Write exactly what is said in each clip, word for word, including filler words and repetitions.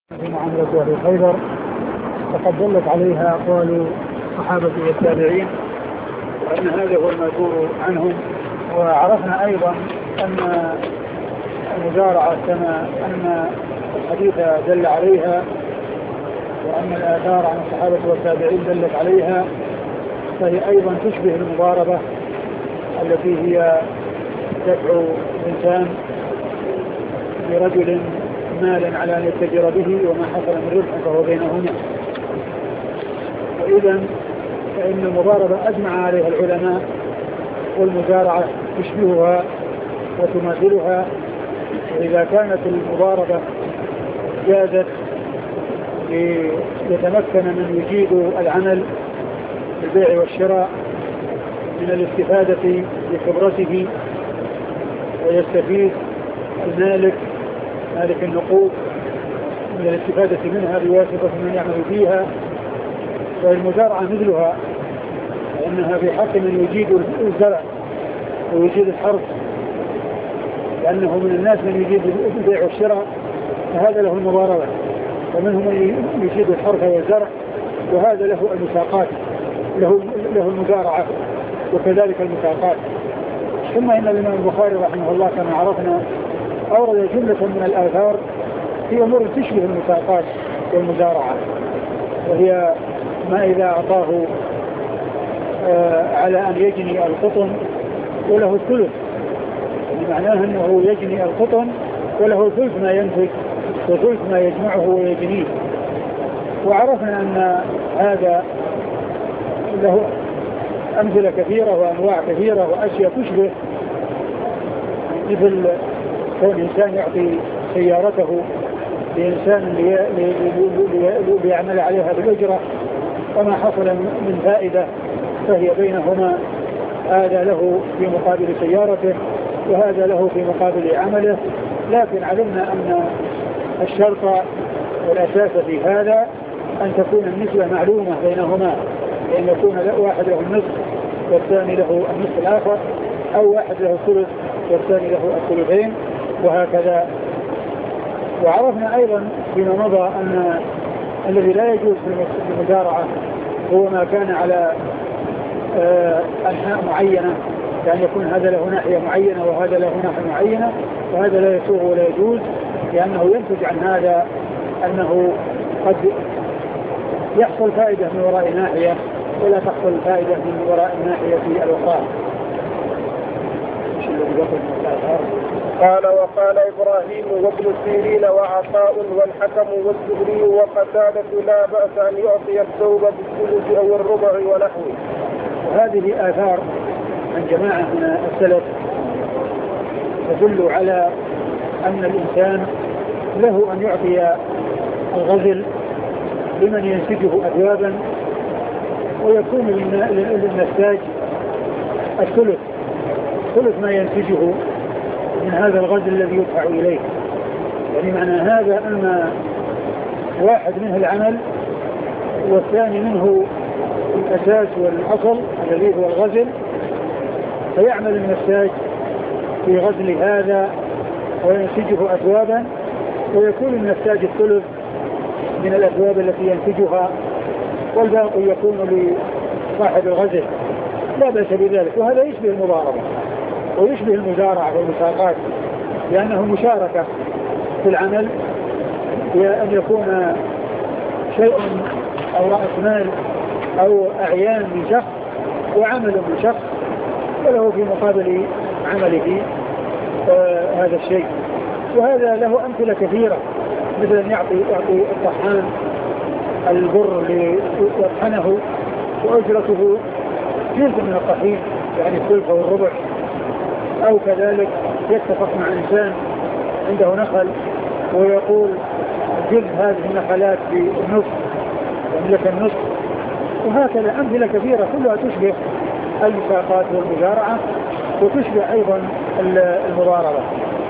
في معاملة أهل خيبر فقد دلت عليها أقوال الصحابة والتابعين وأن هذا هو المذكور عنهم. وعرفنا أيضا أن المزارعة كما أن الحديث دل عليها وأن الآثار عن الصحابة والتابعين دلت عليها، فهي أيضا تشبه المضاربة التي هي دفع الإنسان لرجل مالا على أن يتجر به وما حصل من ربح فهو بينهما. وإذا فإن المضاربة أجمع عليها العلماء، والمزارعة تشبهها وتماثلها. وإذا كانت المضاربة جازت ليتمكن من يجيد العمل بالبيع والشراء من الاستفادة بخبرته ويستفيد المالك مالك النقود من الاستفادة منها بواسطة من يعمل فيها، فالمزارعة مثلها، لأنها في حق من يجيد الزرع ويجيد الحرث، لأنه من الناس من يجيد البيع والشراء فهذا له المضاربة، ومنهم من يجيد الحرث والزرع وهذا له المساقات، له له المزارعة وكذلك المساقات. ثم إن الإمام البخاري رحمه الله كما عرفنا أورد جملة من الآثار في أمور تشبه المساقات والمزارعة، وهي ما إذا أعطاه آه على أن يجني القطن وله الثلث، معناه أنه يجني القطن وله ثلث ما ينتج وثلث ما يجمعه ويجنيه. وعرفنا أن هذا له أمثلة كثيرة وأنواع كثيرة وأشياء تشبه، مثل كون إنسان يعطي سيارته لإنسان ليعمل عليها بالأجرة وما حصل من فائدة فهي بينهما، هذا له في مقابل سيارته وهذا له في مقابل عمله. لكن علمنا أن الشرط والأساس في هذا أن تكون النسبة معلومة بينهما، لأن يكون واحد له النصف والثاني له النصف الآخر، أو واحد له الثلث والثاني له الثلثين، وهكذا. وعرفنا أيضا فيما مضى أن الذي لا يجوز في المزارعة هو ما كان على آه أنحاء معينة، كان يكون هذا له ناحية معينة وهذا له ناحية معينة، وهذا لا يسوغ ولا يجوز، لأنه ينتج عن هذا أنه قد يحصل فائدة من وراء ناحية ولا تحصل فائدة من وراء الناحية الأخرى. قال وقال إبراهيم وابن سيرين وعطاء والحكم والزهري وقتادة لا بأس أن يعطي الثوب بالثلث أو الربع ونحوه. وهذه آثار عن جماعة من السلف تدل على أن الإنسان له أن يعطي الغزل لمن ينسجه أثوابا، ويكون للنساج الثلث ثلث ما ينسجه من هذا الغزل الذي يدفع إليه. يعني معنى هذا أن واحد منه العمل والثاني منه الأساس والأصل الذي هو الغزل، فيعمل النساج في غزل هذا وينسجه أثوابا، ويكون النساج الثلث من الأثواب التي ينتجها والباقي يكون لصاحب الغزل، لا بأس بذلك. وهذا يشبه المضاربة ويشبه المزارعة والمساقات، لأنه مشاركة في العمل، بأن يكون شيء أو رأس مال أو أعيان من شخص وعمل من شخص وله في مقابل عمله آه هذا الشيء. وهذا له أمثلة كثيرة، مثل أن يعطي, يعطي الطحان البر ليطحنه وأجرته جزء من الطحين يعني الثلث والربع، أو كذلك يتفق مع إنسان عنده نخل ويقول جزء هذه النخلات بالنصف يملك النصف، وهكذا أمثلة كثيرة كلها تشبه المساقات والمزارعة وتشبه أيضا المضاربة.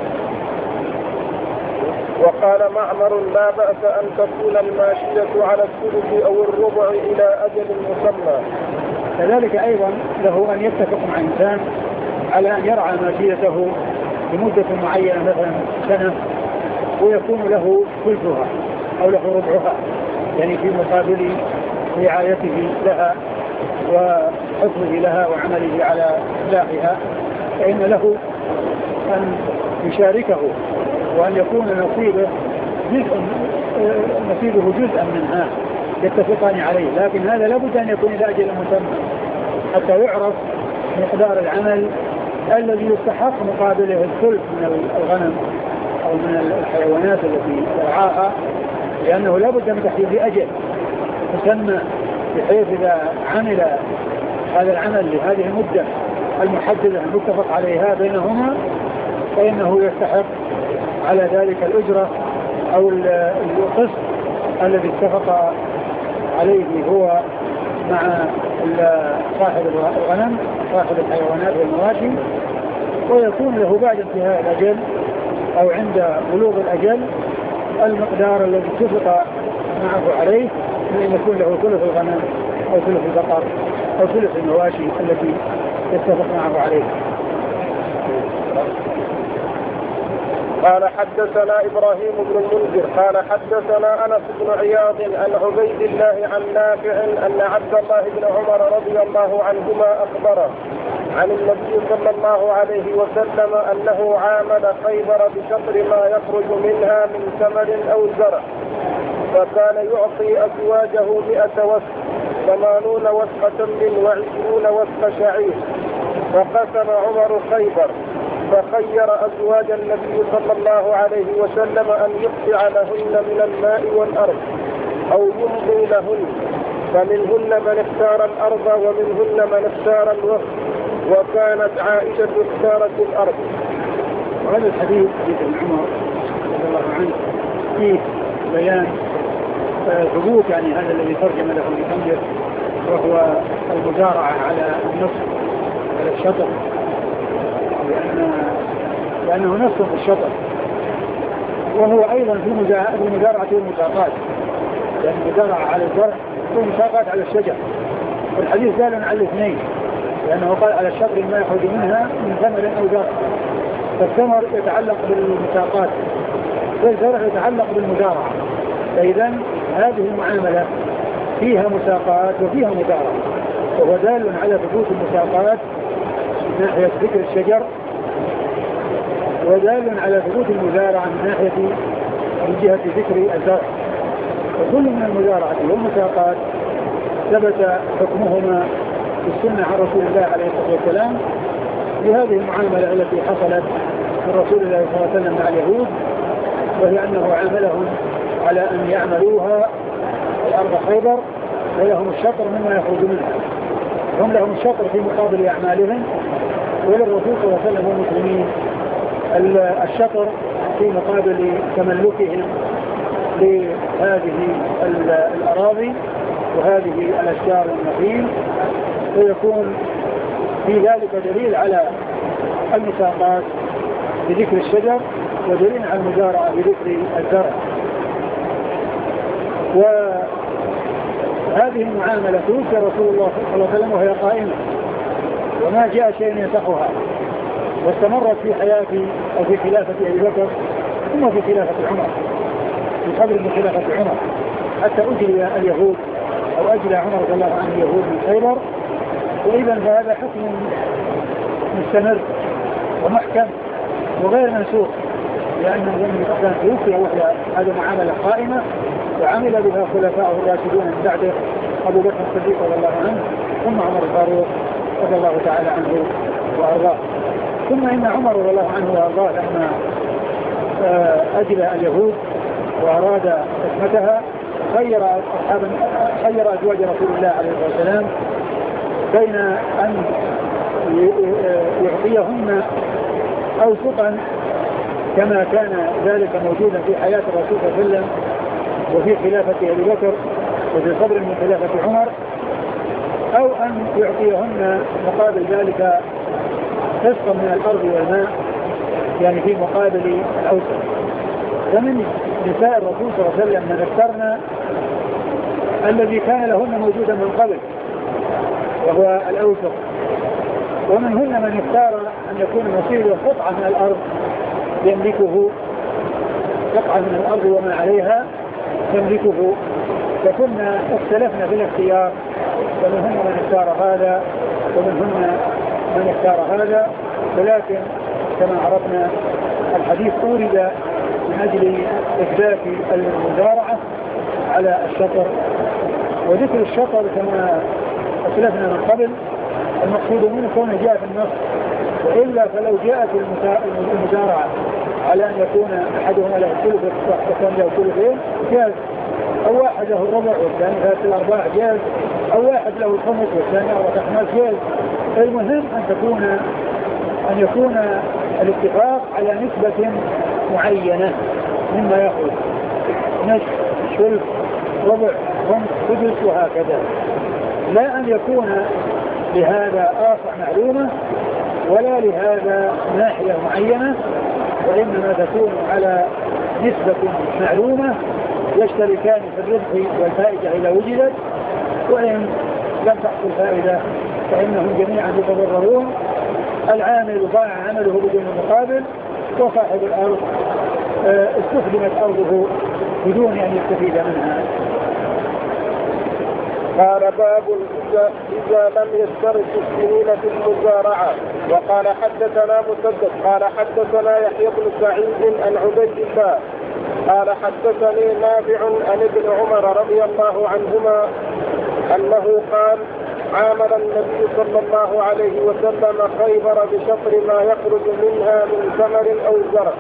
وقال معمر لا بأس أن تكون الماشية على الثلث أو الربع إلى أجل مسمى. كذلك أيضا له أن يتفق مع إنسان على أن يرعى ماشيته لمدة معينة مثلا سنة ويكون له ثلثها، أو له ربعها، يعني في مقابل رعايته لها وحفظه لها وعمله على إصلاحها، فإن له أن يشاركه وأن يكون نصيبه جزء نصيبه جزءا منها يتفقان عليه، لكن هذا لابد أن يكون إلى أجل مسمى حتى يعرف مقدار العمل الذي يستحق مقابله الثلث من الغنم أو من الحيوانات التي يرعاها، لأنه لابد من تحديد أجل مسمى بحيث إذا عمل هذا العمل لهذه المدة المحددة المتفق عليها بينهما فإنه يستحق على ذلك الأجرة أو القسط الذي اتفق عليه هو مع صاحب الغنم صاحب الحيوانات والمواشي، ويكون له بعد انتهاء الأجل أو عند بلوغ الأجل المقدار الذي اتفق معه عليه من أن يكون له ثلث الغنم أو ثلث البقر أو ثلث المواشي التي يتفق معه عليه. قال حدثنا إبراهيم بن المنذر قال حدثنا أنس بن عياض عن عبيد الله عن نافع أن عبد الله بن عمر رضي الله عنهما أخبره عن النبي صلى الله عليه وسلم أنه عامل خيبر بشطر ما يخرج منها من ثمر أو زرع، فكان يعطي أزواجه مئة وسق ثمانون وسق تمر وعشرون وسق شعير، فقسم عمر خيبر فخير أزواج النبي صلى الله عليه وسلم أن يقطع لهن من الماء والأرض أو يمضي لهن، فمنهن من اختار الأرض ومنهن من اختار الوسط، وكانت عائشة اختارت الأرض. وهذا الحديث ابن عمر رضي الله عنه فيه بيان ثبوت يعني هذا الذي ترجم له المصنف وهو المزارعة على النصف على الشطر، لأن لأنه نصف في الشطر، وهو أيضا في المزارعة والمساقات، لأن المزارعة على الزرع والمساقات على الشجر، والحديث دال على الاثنين، لأنه قال على الشطر ما يخرج منها من ثمر أو زرع، فالثمر يتعلق بالمساقات والزرع يتعلق بالمزارعة، فإذا هذه المعاملة فيها مساقات وفيها مزارعة، وهو دال على ثبوت المساقات من ناحية ذكر الشجر، ودال على ثبوت المزارعة من ناحية من جهة ذكر الزرع، وكل من المزارعة والمساقات ثبت حكمهما في السنة عن رسول الله عليه الصلاة والسلام لهذه المعاملة التي حصلت من رسول الله صلى الله عليه وسلم مع اليهود، وهي أنه عاملهم على أن يعملوها الأرض خيبر ولهم الشطر مما يخرج منها، هم لهم الشطر في مقابل أعمالهم، وللرسول صلى الله عليه وسلم والمسلمين الشطر في مقابل تملكهم لهذه الأراضي وهذه الأشجار والنخيل، ويكون في ذلك دليل على المساقات بذكر الشجر ودليل على المزارعة بذكر الزرع. وهذه المعاملة توفي رسول الله صلى الله عليه وسلم وهي قائمة وما جاء شيء ينسخها، واستمرت في حياة أو في خلافة أبي بكر ثم في خلافة عمر في قبل من خلافة عمر حتى أجري اليهود أو أجرى عمر رضي الله عنه اليهود من خيبر، وإذا فهذا حكم مستمر ومحكم وغير منسوخ، لأنه لم يكن توفي وهي هذه معاملة قائمة وعمل بها خلفاء الراشدون من بعده أبو بكر الصديق رضي الله عنه ثم عمر الفاروق رضي الله تعالى عنه وأرضاه. ثم إن عمر رضي الله عنه وأرضاه لما أجلى اليهود وأراد حكمتها خير أصحاب خير أزواج رسول الله عليه الصلاة والسلام بين أن يعطيهن أوسطا كما كان ذلك موجودا في حياة الرسول صلى الله عليه وسلم وفي خلافة أبي بكر وفي صدر من خلافة عمر، أو أن يعطيهن مقابل ذلك قسطا من الأرض والماء يعني في مقابل الأوسط. ومن نساء الرسول صلى الله عليه وسلم من اخترنا الذي كان لهن موجودا من قبل وهو الأوسط، ومنهن من اختار أن يكون نصيبه قطعة من الأرض يملكه قطعة من الأرض وما عليها تملكه، فكنا اختلفنا في الاختيار، فمنهم من اختار هذا ومنهم من اختار هذا، ولكن كما عرفنا الحديث أورد من أجل إثبات المزارعة على الشطر، وذكر الشطر كما أسلفنا من قبل المقصود منه كونه جاء في النص، وإلا فلو جاءت المزارعة على أن يكون أحدهما له الثلث والثاني له الثلثين جاز، أو واحد له الربع والثاني ثلاث الأرباع جاز، أو واحد له الخمس والثاني أربعة أخماس جاز. المهم أن تكون أن يكون الاتفاق على نسبة معينة مما يخرج، نصف، ثلث، ربع، خمس، سدس، وهكذا، لا أن يكون لهذا آصع معلومة ولا لهذا ناحية معينة، وإنما تكون على نسبة معلومة يشتركان في الربح والفائدة إذا وجدت، وإن لم تحصل فائدة فإنهم جميعا يتضررون، العامل ضاع عمله بدون مقابل، وصاحب الأرض استخدمت أرضه بدون أن يستفيد منها. قال باب إذا لم يشترط السنين في المزارعة. وقال حدثنا مسدد قال حدثنا يحيى بن سعيد عن عبيد الله قال حدثني نافع عن ابن عمر رضي الله عنهما أنه قال عامل النبي صلى الله عليه وسلم خيبر بشطر ما يخرج منها من ثمر أو زرع.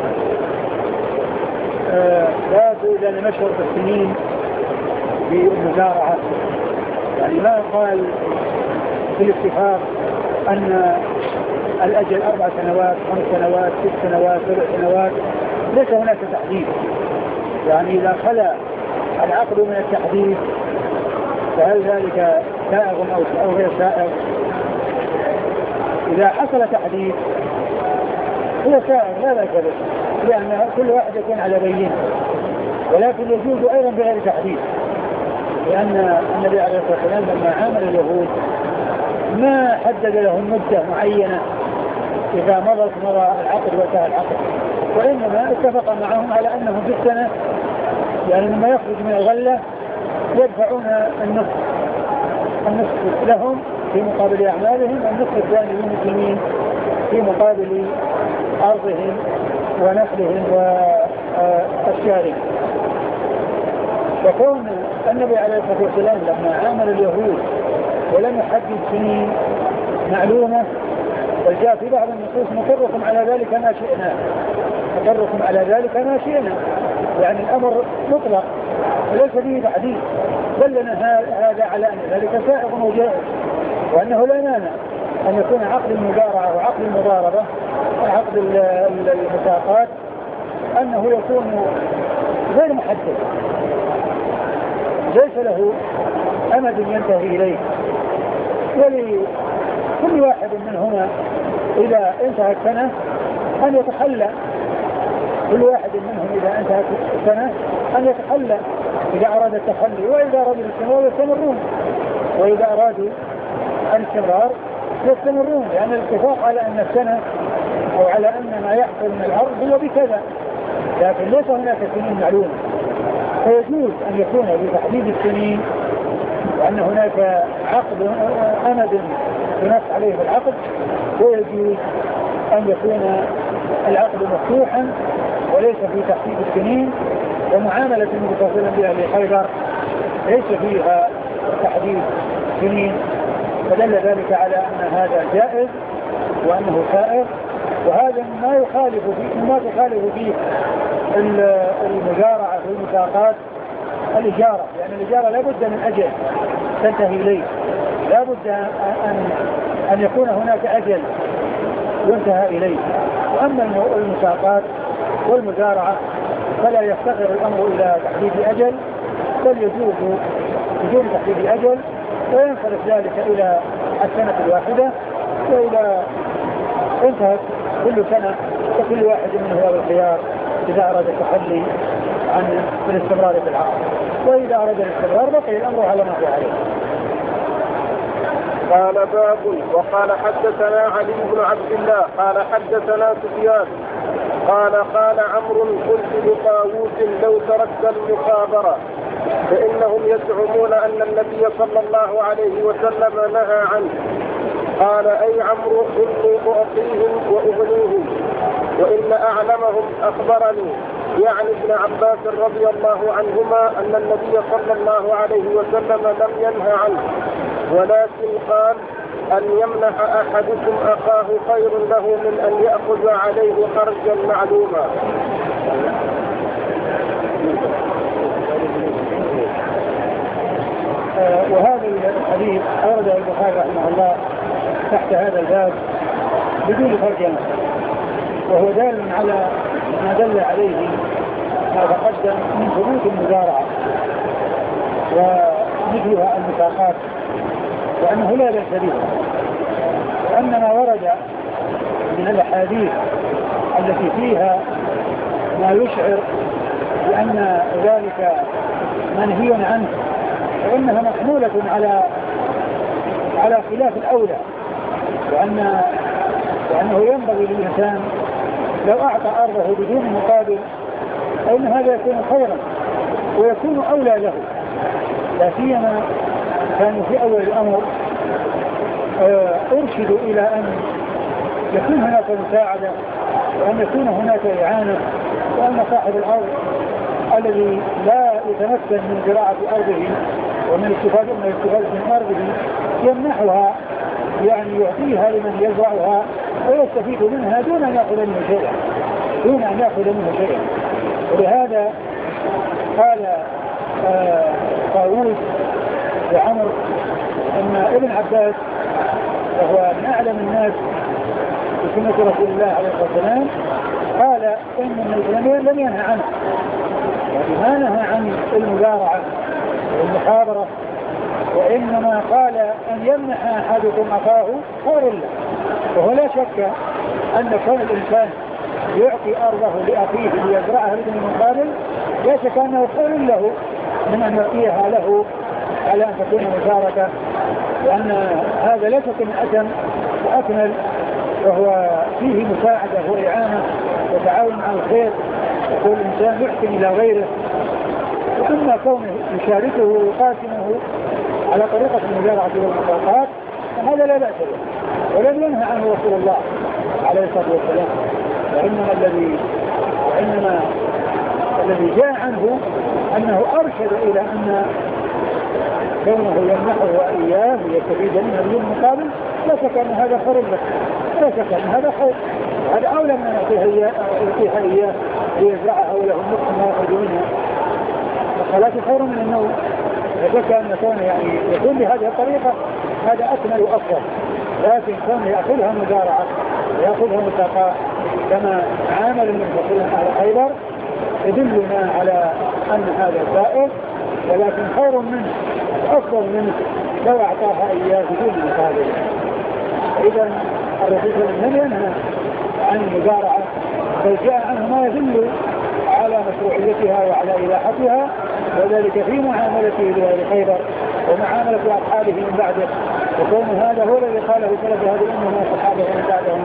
لا توجد أن نشرط السنين في المزارعة، يعني ما قال في الاتفاق أن الأجل أربع سنوات، خمس سنوات، ست سنوات، سبع سنوات، ليس هناك تحديد. يعني إذا خلا العقد من التحديد فهل ذلك سائغ أو غير سائغ؟ إذا حصل تحديد هو سائغ لا لا كذب، لأن كل واحد يكون على بينه، ولكن يجوز أيضا بغير تحديد، لأن النبي عليه الصلاة والسلام لما عامل اليهود ما حدد لهم مدة معينة إذا مضت مضى العقد وانتهى العقد، وإنما اتفق معهم على أنهم في السنة يعني لما يخرج من الغلة يدفعون النصف النصف لهم في مقابل أعمالهم، النصف الثاني للمسلمين في مقابل أرضهم ونسلهم وأشجارهم. فكون النبي عليه الصلاة والسلام لما عامل اليهود ولم يحدد سنين معلومة، بل جاء في بعض النصوص نقركم على ذلك ما شئنا، نقركم على ذلك ما شئنا، يعني الأمر مطلق وليس فيه تحديد، دلنا هذا على أن ذلك سائغ وجائز، وأنه لا مانع أن يكون عقد المزارعة وعقد المضاربة وعقد المساقات أنه يكون غير محدد، ليس له أمد ينتهي إليه، ولكل واحد منهما إذا انتهت سنة أن يتخلى، كل واحد منهم إذا انتهت سنة أن يتخلى إذا أراد التخلي، وإذا أرادوا الاستمرار يستمرون، وإذا أرادوا الاستمرار يستمرون، لأن الاتفاق على أن السنة أو على أن ما يحصل من الأرض هو بكذا، لكن ليس هناك سنين معلومة، فيجوز أن يكون بتحديد السنين وأن هناك عقد أمد ينص عليه العقد، ويجوز أن يكون العقد مفتوحا وليس في تحديد السنين. ومعاملة المتصلة بها لخيبر ليس فيها تحديد سنين، فدل ذلك على أن هذا جائز وأنه سائغ، وهذا ما يخالف فيه ما تخالف فيه المزارعة في المساقات الإجارة، لأن يعني الإجارة لا بد من أجل تنتهي إليه، لا بد أن أن يكون هناك أجل ينتهى إليه. وأما المساقات والمزارعة فلا يفتقر الأمر إلى تحديد أجل، بل يجوز بدون تحديد أجل، وينصرف ذلك إلى السنة الواحدة، وإذا انتهت كل سنة فكل واحد منه هو الخيار إذا أراد التخلي عن الاستمرار في العقد، وإذا أراد الاستمرار بقي الأمر على ما هو عليه. قال باب. وقال حدثنا علي بن عبد الله قال حدثنا سفيان قال قال عمرو قلت لطاووس لو تركت المخابرة فإنهم يزعمون أن النبي صلى الله عليه وسلم نهى عنه. قال أي عمرو إني أعطيهم وأغنيهم وإن أعلمهم أخبرني يعني ابن عباس رضي الله عنهما أن النبي صلى الله عليه وسلم لم ينهى عنه ولكن قال أن يمنح أحدكم أخاه خير له من أن يأخذ عليه خرجا معلوما. آه وهذا الحديث أورده البخاري رحمه الله تحت هذا الباب بدون ترجمة، وهو دال على ما دل عليه ما تقدم من ثبوت المزارعة ومثلها المساقات وأنه لا بأس بها، وأن ما ورد من الأحاديث التي فيها ما يشعر بأن ذلك منهي عنه فإنها محمولة على على خلاف الأولى، وأن وأنه ينبغي للإنسان لو أعطى أرضه بدون مقابل فإن هذا يكون خيرا ويكون أولى له، لا سيما كانوا في أول الأمر أرشدوا إلى أن يكون هناك مساعدة وأن يكون هناك إعانة، وأن صاحب الأرض الذي لا يتمكن من زراعة أرضه ومن الاستفادة من الاستفادة من أرضه يمنحها، يعني يعطيها لمن يزرعها ويستفيد منها دون أن يأخذ منه شيئا دون أن يأخذ منه شيئا. ولهذا قال طاووس لعمر أن ابن عباس وهو من أعلم الناس بسنة رسول الله عليه الصلاة والسلام قال إن الإسلام لم ينهى عنه، يعني ما نهى عن المزارعة والمخابرة، وإنما قال أن يمنح أحدكم أخاه خير له. وهو لا شك أن كون الإنسان يعطي أرضه لأخيه ليزرعها بدون مقابل لا شك أنه خير له من أن يعطيها له على أن تكون مشاركة، لأن هذا لا شك من أتم وأكمل، وهو فيه مساعدة وإعانة وتعاون على الخير، وكل إنسان يحسن إلى غيره، وإما كونه يشاركه ويقاسمه على طريقة المزارعة والمساقات فهذا لا بأس به، ولم ينهى عنه رسول الله عليه الصلاة والسلام، وإنما الذي وإنما الذي جاء عنه أنه أرشد إلى أن كونه يمنحه إياه ويستفيد منه بدون مقابل لا شك أن هذا خير له، لا شك أن هذا خير، هذا أولى من أن يعطيها إياه ليزرعها وله النصف ما يخرج منها، فالصلاة خير من النوم. لا شك أن كونه يعني يكون بهذه الطريقة هذا أكمل وأفضل، لكن كونه يأخذها مزارعة ويأخذها مساقات كما عامل من رسول أهل خيبر يدلنا على أن هذا سائر، ولكن خير منه أفضل منه لو أعطاها إياه بدون مقابل. إذا الرسول لم ينهى عن المزارعة بل جاء عنه ما يدل على مشروعيتها وعلى إباحتها، وذلك في معاملته لأهل خيبر ومعاملة أصحابه من بعده، وكون هذا هو الذي قاله سلف هذه الأمة من أصحابه من بعدهم.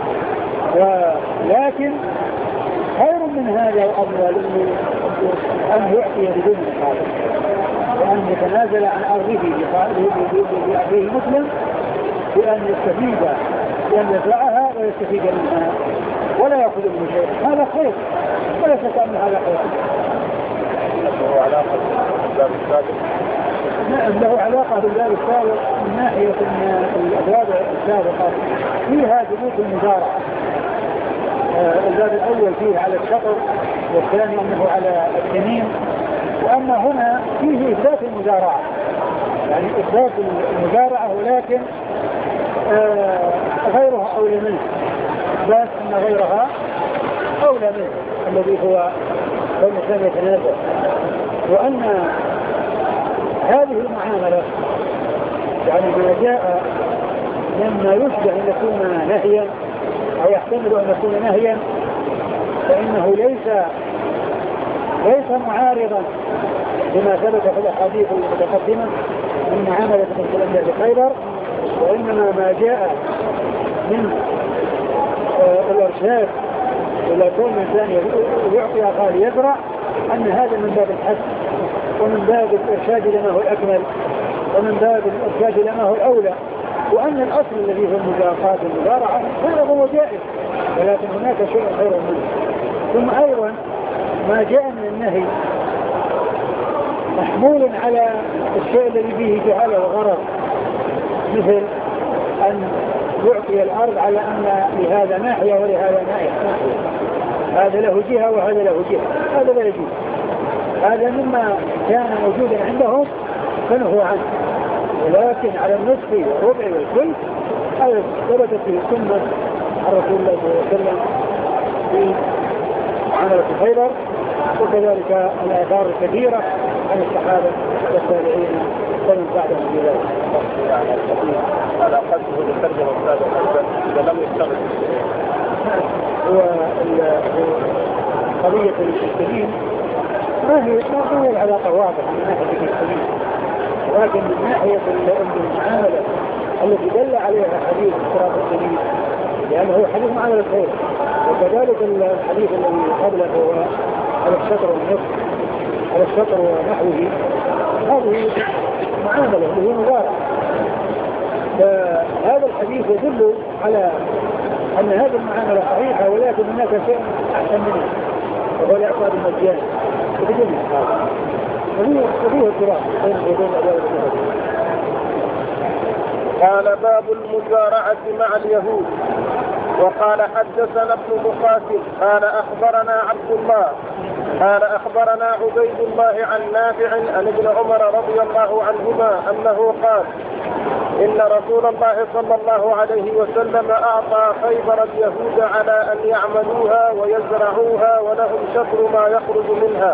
ولكن خير من هذا وأفضل أن يعطي بدون مقابل، وأن يتنازل عن أرضه لأخيه مسلم بأن يستفيد بأن يزرعها ويستفيد منها ولا يأخذ منه شيء، هذا خير ولا شك أن هذا خير. له علاقة بالباب السابق؟ نعم له علاقة بالباب السابق من ناحية أن الأبواب السابقة فيها ثبوت المزارعة. الباب الأول فيه على الشطر والثاني أنه على الجنين، وأما هنا فيه إثبات المزارعة، يعني إثبات المزارعة ولكن آه غيرها أولى منه، بس أن غيرها أولى منه الذي هو الإنسان يتنازل، وأن هذه المعاملة يعني ما جاء مما يشبه أن يكون نهيا أو يحتمل أن يكون نهيا فإنه ليس ليس معارضا بما ثبت في الأحاديث المتقدمة من معاملة المسلمين بخيبر، وإنما ما جاء من آه الإرشاد إذا كون الإنسان يعطي أخاه يزرع أن هذا من باب الحث ومن باب الإرشاد لما هو الأكمل ومن باب الإرشاد لما هو الأولى، وأن الأصل الذي هو المجاقات والمزارعة هو جائز، ولكن هناك شيء خير منه. ثم أيضا ما جاء من النهي محمول على الشيء الذي فيه جهالة وغرض، مثل أن يعطي الأرض على أن لهذا ناحية ولهذا ناحية، هذا له جهة وهذا له جهة، هذا لا يجوز. هذا مما كان موجودا عندهم فنهوا عنه، ولكن على النصف والربع والثلث هذا ثبت في السنة عن رسول الله صلى الله عليه وسلم في عملة خيبر، وكذلك الآثار الكثيرة عن الصحابة والتابعين ومن بعدهم في ذلك. على قصده للترجمة والسادة إذا لم يشتغل هو قضية المسلمين ما هي ما هي العلاقة واضحة من ناحية المسلمين، ولكن من ناحية المعاملة التي دل عليها حديث الصراط الجميل لأنه هو حديث معاملة خير، وكذلك الحديث الذي قبله هو على الشطر والنصف على الشطر ونحوه، هذه معاملة اللي هي مبارك. فهذا الحديث يدل على أن هذه المعاملة صحيحة، ولكن هناك شيء أحسن منه وهو الإعطاء المجاني وبدون هذا وفيه الصراط بين الحدود والأدوات. قال باب المزارعة مع اليهود. وقال حدثنا ابن مقاتل قال أخبرنا عبد الله قال أخبرنا عبيد الله عن نافع عن ابن عمر رضي الله عنهما أنه قال إن رسول الله صلى الله عليه وسلم أعطى خيبر اليهود على أن يعملوها ويزرعوها ولهم شطر ما يخرج منها.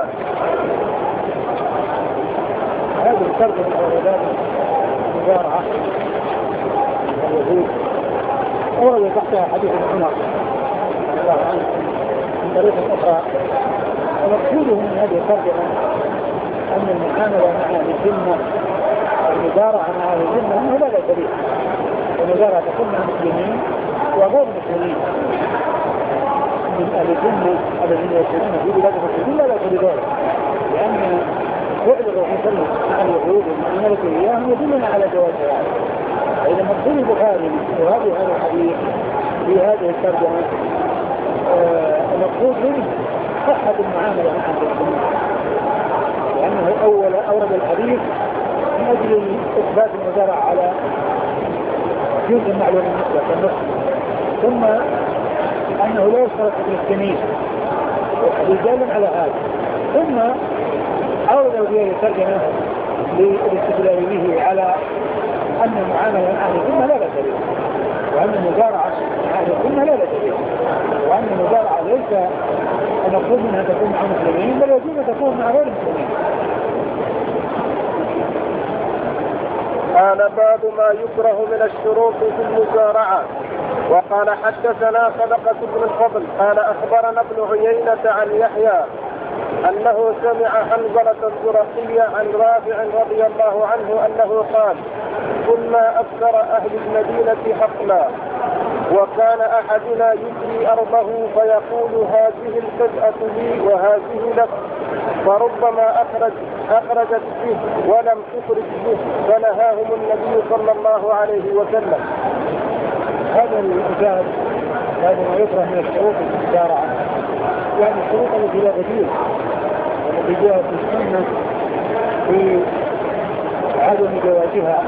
هذه الشرط من أوردات المزارعة اليهود أورد تحتها حديث ابن عمر رضي الله عنه من طريق أخرى، ومقصوده من هذه الترجمة أن المعاملة مع أهل الذمة والمزارعة مع أهل الذمة أنه لا بأس بها، والمزارعة تكون مع المسلمين وغير المسلمين من أهل الذمة الذين يسيرون في بلاد المسلمين لا بأس بذلك، لأن فعل الرسول صلى الله عليه وسلم مع اليهود والمعاملة إياهم يدلنا على جواز هذا. فإذا مقصود البخاري وهذا هذا الحديث في هذه الترجمة المقصود منه صحة المعاملة مع المسلمين، لأنه أول أورد الحديث من أجل إثبات المزارع على جزء معلوم النسبة كالنصف، ثم أنه لا يشترط في المسلمين والحديث دال على هذا، ثم أورد في هذه الترجمة للاستدلال به على أن المعاملة مع أهل الذمة لا بأس بها، وأن المزارعة مع أهل الذمة لا بأس بها، وأن المزارعة ليس المقصود منها تكون مع المسلمين بل يجب أن تكون مع غير المسلمين. قال باب ما يكره من الشروط في المزارعة. وقال حدثنا صدقة بن الفضل قال أخبرنا ابن عيينة عن يحيى أنه سمع حنظلة الزرقية عن رافع رضي الله عنه أنه قال كنا أكثر أهل المدينة حقلا، وكان أحدنا يجري أرضه فيقول هذه القطعة لي وهذه لك، فربما أخرج أخرجت به ولم تخرج به فنهاهم النبي صلى الله عليه وسلم. هذا الإجابة هذا ما يكره من الشروط المزارعة، يعني الشروط التي لا بديل والتي جاءت في السنة في عدم جوازها.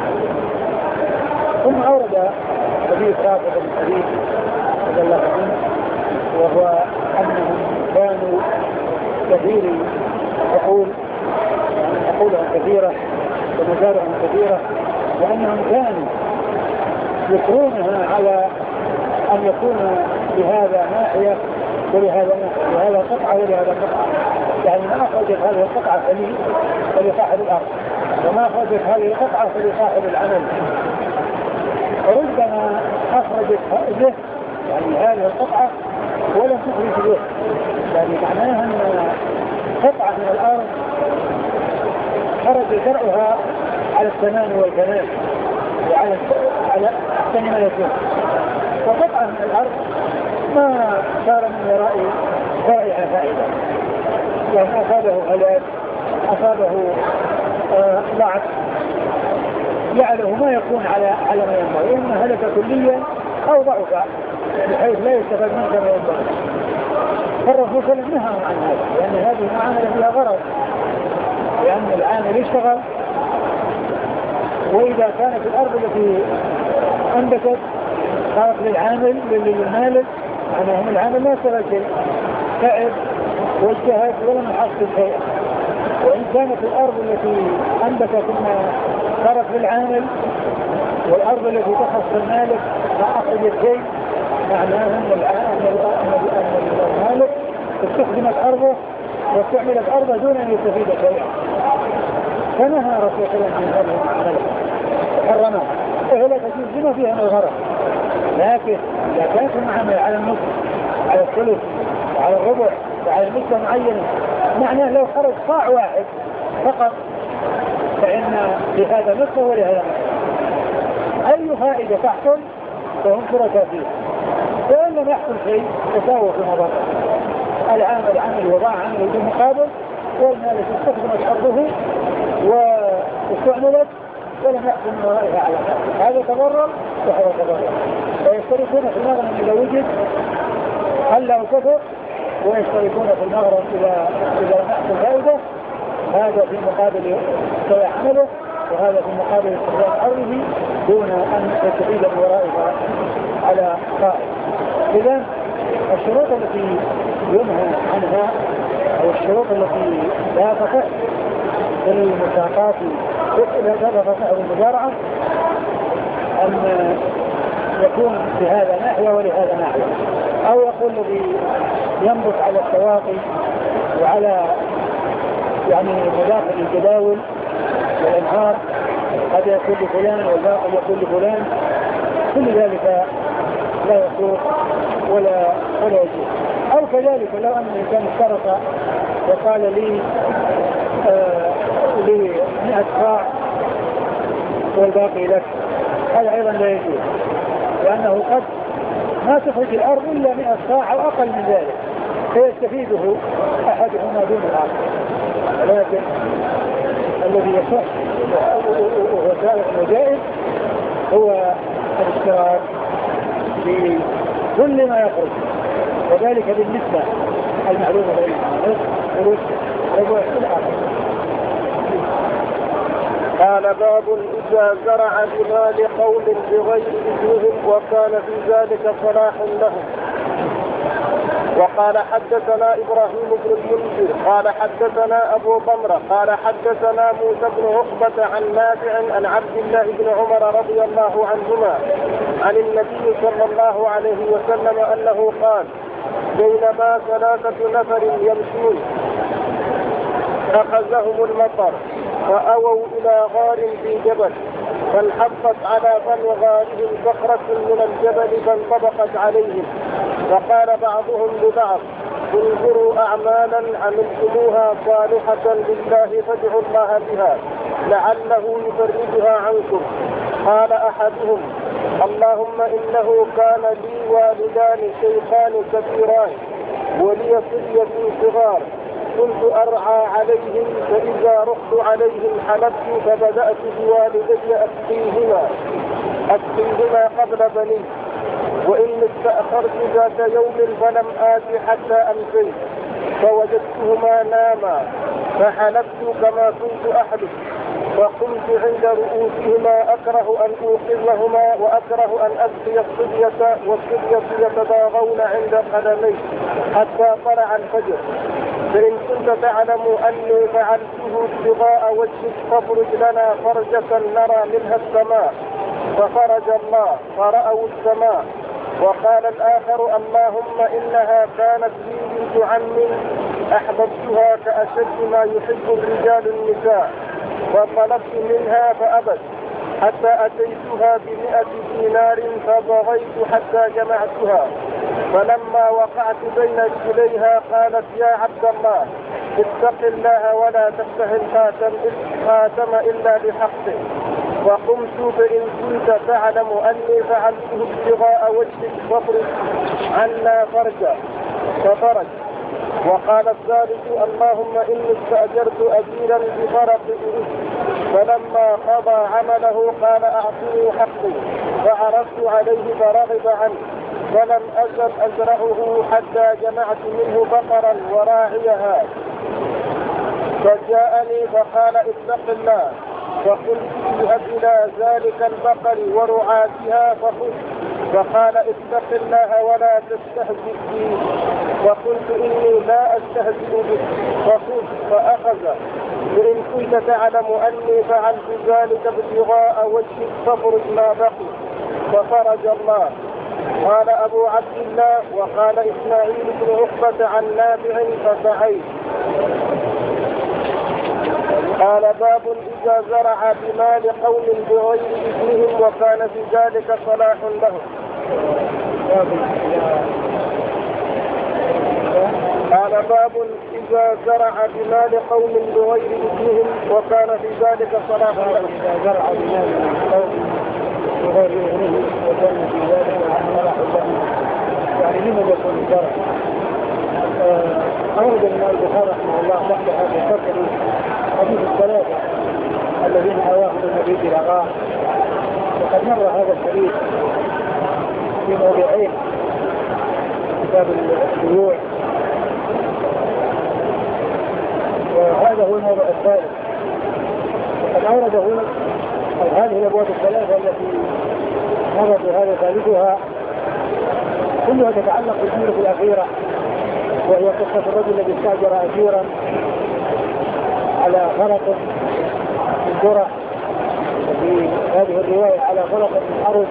ثم أورد حديث رافع بن حديث رضي الله عنه وهو أنهم كانوا كثير عقول عقولهم كثيرة ومزارعهم كثيرة، وأنهم كانوا يكرونها على أن يكون لهذا ناحية ولهذا ناحية، لهذا قطعة ولهذا قطعة، يعني ما أخرجت هذه القطعة فلصاحب الأرض وما أخرجت هذه القطعة فلصاحب العمل، وربما أخرجت به يعني هذه القطعة ولم تخرج به، يعني معناها أن قطعة من الأرض خرج زرعها على الثمان والكمال وعلى على أحسن ما يكون، وقطعة من الأرض ما صار من ورائه فائدة فائدة يعني أصابه هلاك أصابه آه ضعف جعله ما يكون على على ما ينبغي، إما هلك كليا أو ضعف بحيث لا يستفاد منه كما ينبغي. فالرسول صلى الله عليه وسلم نهى عن هذا، لأن هذه المعاملة فيها غرض، لأن العامل يشتغل، وإذا كانت الأرض التي أنبتت صارت للعامل للمالك معناه أن العامل ما استفاد شيء، تعب واجتهد ولم يحصل شيئا. وإن كانت الأرض التي أنبتت صارت للعامل والأرض التي تخص المالك ما أخذت شيء، معناه أن المالك استخدمت أرضه واستعملت أرضه دون أن يستفيد شيئا. فنهى رسول الله عن هذه المعاملة حرمها، وهي لا تجوز بما فيها من الغرض. لكن إذا كانت المعاملة على النصف على الثلث وعلى الربع وعلى نسبة معينة، معناه لو خرج صاع واحد فقط فإن لهذا نصف ولهذا نصف، أي فائدة تحصل فهم شركاء فيها، وإن لم يحصل شيء تساووا في مضر. العامل عمل وضاع عمله بالمقابل، والمالك استخدمت أرضه واستعملت ولم يحصل من ورائها على هذا تضرر وهذا تضرر. ويشتركون في المغرم إذا وجد قل أو كثر، ويشتركون في المغرم إذا إذا لم يحصل فائدة، هذا في مقابل سواء عمله وهذا في مقابل استخدام أرضه دون أن يستفيد من ورائها على قائد. إذن الشروط التي ينهى عنها أو الشروط التي لا تصح في المساقات لا تصح في المزارعة أن يكون في هذا ناحية ولهذا ناحية، أو يقول الذي ينبت على السواقي وعلى يعني مداخل الجداول والأنهار قد يكون لفلان والباقي يكون لفلان، كل ذلك لا يصور ولا ولا يجوز. أو كذلك لو أن الإنسان اشترط وقال لي آه لي مئة صاع والباقي لك، هذا أيضا لا يجوز، لأنه قد ما تخرج الأرض إلا مئة صاع أو أقل من ذلك فيستفيده أحدهما دون الآخر. ولكن الذي يصح وهو سائغ وجائز هو الاشتراك بكل ما يخرج، وذلك بالنسبة المعلومة بين الخروج ربع الآخر. قال باب إذا زرع بمال قوم بغير إذنهم وكان في ذلك صلاح لهم. وقال حدثنا إبراهيم بن المنذر قال حدثنا أبو ضمرة قال حدثنا موسى بن عقبة عن نافع عن عبد الله بن عمر رضي الله عنهما عن النبي صلى الله عليه وسلم أنه قال: بينما ثلاثة نفر يمشون أخذهم المطر فأووا إلى غار في جبل، فانحطت على فم غارهم صخرة من الجبل فانطبقت عليهم، فقال بعضهم لبعض: انظروا أعمالا عملتموها صالحة لله فادعوا الله بها لعله يفرجها عنكم. قال أحدهم: اللهم إنه كان لي والدان شيخان كبيران ولي صبية صغار، كنت أرعى عليهم، فإذا رحت عليهم حلبت، فبدأت بوالدي أسقيهما أسقيهما قبل بني، وإن استأخرت ذات يوم فلم آت حتى أمسيت، فوجدتهما ناما، فحلبت كما كنت أحلف، فقمت عند رؤوسهما أكره أن أوقظهما وأكره أن أسقي الصبية، والصبية يتباغون عند قدمي حتى طلع الفجر، فإن كنت تعلم أني فعلته ابتغاء وجهك فافرج لنا فرجة نرى منها السماء، ففرج الله فرأوا السماء. وقال الآخر: اللهم إنها كانت لي بنت عم أحببتها كأشد ما يحب الرجال النساء، فطلبت منها فأبت، حتى أتيتها بمئة دينار فبغيت حتى جمعتها، فلما وقعت بين رجليها قالت: يا عبد الله اتق الله ولا تفتح الخاتم إلا بحقه، فقمت فإن كنت تعلم أني فعلته ابتغاء وجهك فاطرد عنا فرجا ففرج. وقال الثالث اللهم إني استأجرت أجيرا بفرق إرث فلما قضى عمله قال أعطني حقي فعرضت عليه فرغب عنه فلم أزل أزرعه حتى جمعت منه بقرا وراعيها فجاءني فقال اتق الله فقلت اذهب إلى ذلك البقر ورعاتها فخذ فقال اتق الله ولا تستهزئ بي فقلت إني لا أستهزئ بك فخذ فأخذ فإن كنت تعلم أني فعلت ذلك ابتغاء وجهك فافرج ما بقي ففرج الله. قال أبو عبد الله وقال إسماعيل بن عقبة عن نافع فسعيت. قال باب إذا زرع بمال قوم بغير إذنهم وكان في ذلك صلاح لهم. قال باب إذا زرع بمال قوم بغير إذنهم وكان في ذلك صلاح لهم. إذا زرع بمال قوم بغير إذنهم وكان في ذلك صلاح لهم يعني لماذا يكون الزرع؟ أورد الإمام البخاري رحمه الله تحت هذا الفصل حديث الثلاثة الذين آواهم النبي إلى غار، وقد مر هذا الحديث في موضعين كتاب البيوع، وهذا هو الموضوع الثالث. وقد أورده هذه الأبواب الثلاثة التي مر بهذا ثالثها كلها تتعلق بالأمور الأخيرة، وهي قصة الرجل الذي استأجر أجيرا على خلق من ذرة، وفي هذه الرواية على خلق من أرض،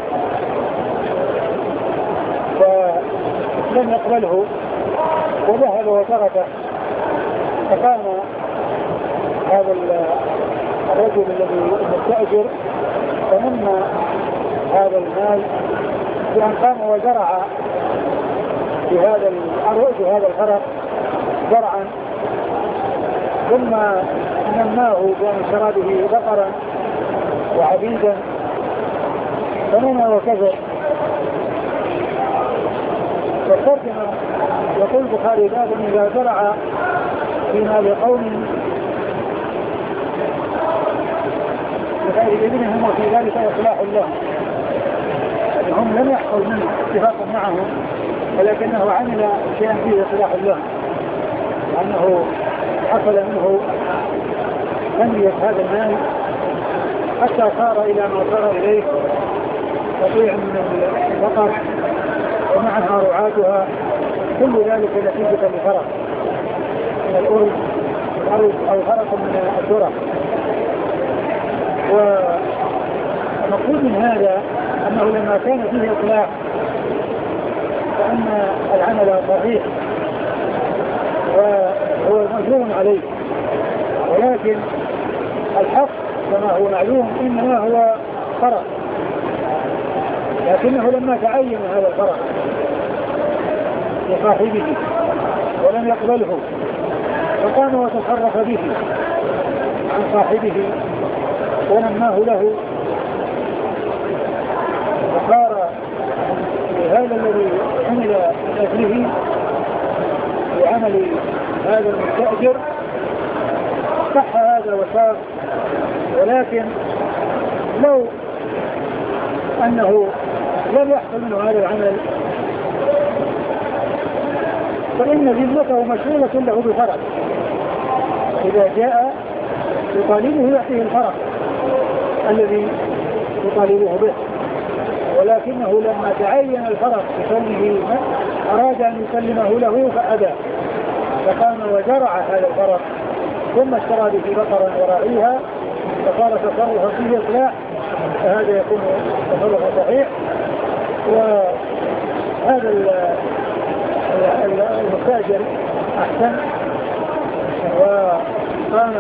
فلم يقبله وذهب وتركه. فقام هذا الرجل الذي مستأجر فنمى هذا المال بأن قام وزرع في هذا الأرض في هذا الخرق زرعا، ثم نماه بأن شرى به بقرا وعبيدا فنمى وكذا. والترجمة يقول البخاري باب إذا زرع في مال قوم بغير إذنهم وفي ذلك إصلاح لهم، هم لم يحصل منه اتفاقا معهم ولكنه عمل شيئا فيه إصلاح لهم، لأنه حصل منه تنمية هذا المال حتى صار إلى ما صار إليه، قطيع من البقر ومعها رعاتها، كل ذلك نتيجة لفرق من الأرض الأرض أو فرق من الذرة. والمقصود من هذا أنه لما كان فيه إطلاق فإن العمل صحيح وهو مجنون عليه، ولكن الحق كما هو معلوم إنما هو فرق، لكنه لما تعين هذا الفرق لصاحبه ولم يقبله فقام وتصرف به عن صاحبه ونماه له، وصار لهذا الذي حمل من أجله بعمل هذا المستأجر صح هذا وصار. ولكن لو أنه لم يحصل منه هذا العمل فإن ذمته مشغولة له بفرق، إذا جاء يطالبه يعطيه الفرق الذي يطالبه به، ولكنه لما تعين الفرق بكونه أراد أن يسلمه له فأبى، فقام وزرع هذا الفرق ثم اشترى به بقرا وراعيها فصار تصرفا فيه إصلاح، فهذا يكون تصرفا صحيح. وهذا المستأجر أحسن وقام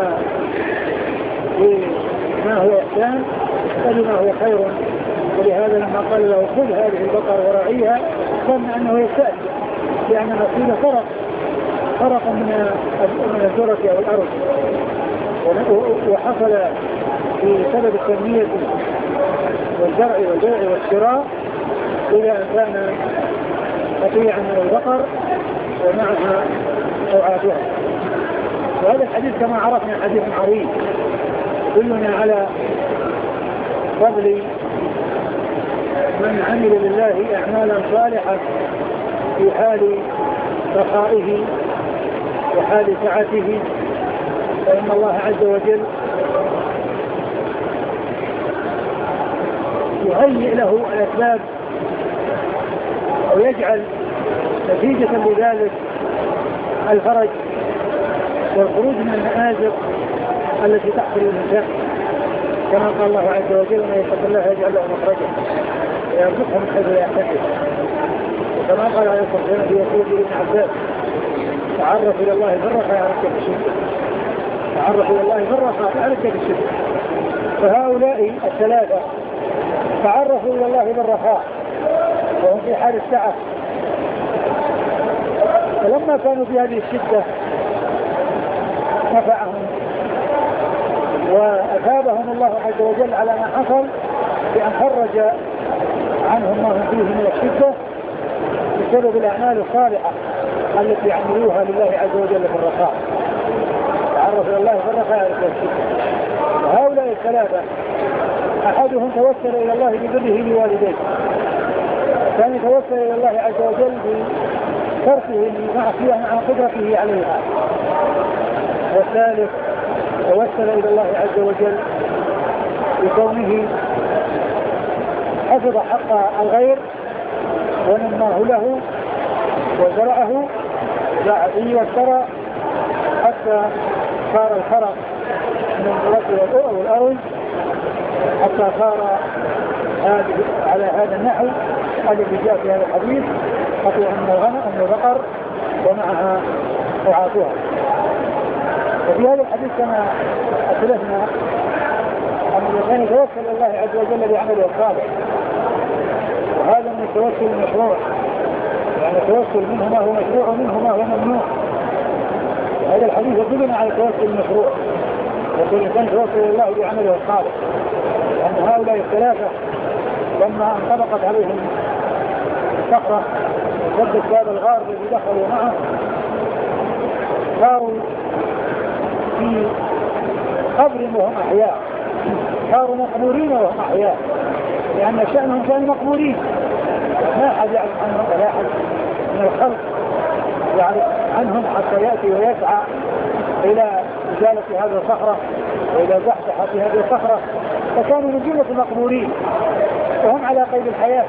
بما هو إحسان فلما هو خير، ولهذا لما قال له خذ هذه البقر وراعيها ظن أنه يستأجر، لأن نصيبه فرق فرق من من الذرة أو الأرض، وحصل في سبب التنمية والزرع والبيع والشراء إذا كان قطيعا من البقر ومعها أوعاتها. وهذا الحديث كما عرفنا حديث عظيم يدلنا على فضل من عمل لله أعمالا صالحة في حال رخائه وحال سعته، فإن الله عز وجل يهيئ له الأسباب ويجعل نتيجة لذلك الفرج والخروج من المآزق التي تحصل للإنسان، كما قال الله عز وجل: من يتق الله يجعل له مخرجا ويرزقه من حيث لا يحتسب. وكما قال عليه الصلاة والسلام في وصية ابن عباس: تعرف إلى الله في الرخاء يعرفك في الشدة. تعرف إلى الله في الرخاء يعرفك في الشدة. فهؤلاء الثلاثة تعرفوا إلى الله بالرخاء وهم في حال السعة، فلما كانوا في هذه الشدة نفعهم وأثابهم الله عز وجل على ما حصل بأن فرج عنهم ما هم فيه من الشدة بسبب الأعمال الصالحة التي عملوها لله عز وجل في الرخاء. تعرف إلى الله في الرخاء في الشدة. وهؤلاء الثلاثة أحدهم توسل إلى الله ببره لوالديه، كان يتوسل إلى الله عز وجل بتركه المعصية مع قدرته عليها. والثالث توسل إلى الله عز وجل بكونه حفظ حق الغير ونماه له وزرعه زرعه واشترى حتى صار الخرق من الرد والأرض، حتى صار على هذا النحو الذي جاء في هذا الحديث: قطيع من الغنم من البقر ومعها رعاتها. وفي هذا الحديث كما أسلفنا أن الإنسان يتوسل الله عز وجل بعمله الصالح، وهذا من التوسل المشروع، يعني التوسل منه ما هو مشروع ومنه ما هو ممنوع. هذا الحديث يدلنا على التوسل المشروع، وكل إنسان يتوسل الله بعمله الصالح، لأن هؤلاء الثلاثة لما انطبقت عليهم الصخرة وسدت باب الغار الذي دخلوا معه صاروا في قبر وهم أحياء، صاروا مقبورين وهم أحياء، لأن شأنهم كانوا مقبورين، ما أحد يعرف عنهم ولا أحد من الخلق يعرف عنهم حتى يأتي ويسعى إلى إزالة هذه الصخرة وإلى زحزحة هذه الصخرة، فكانوا من جملة المقبورين وهم على قيد الحياة.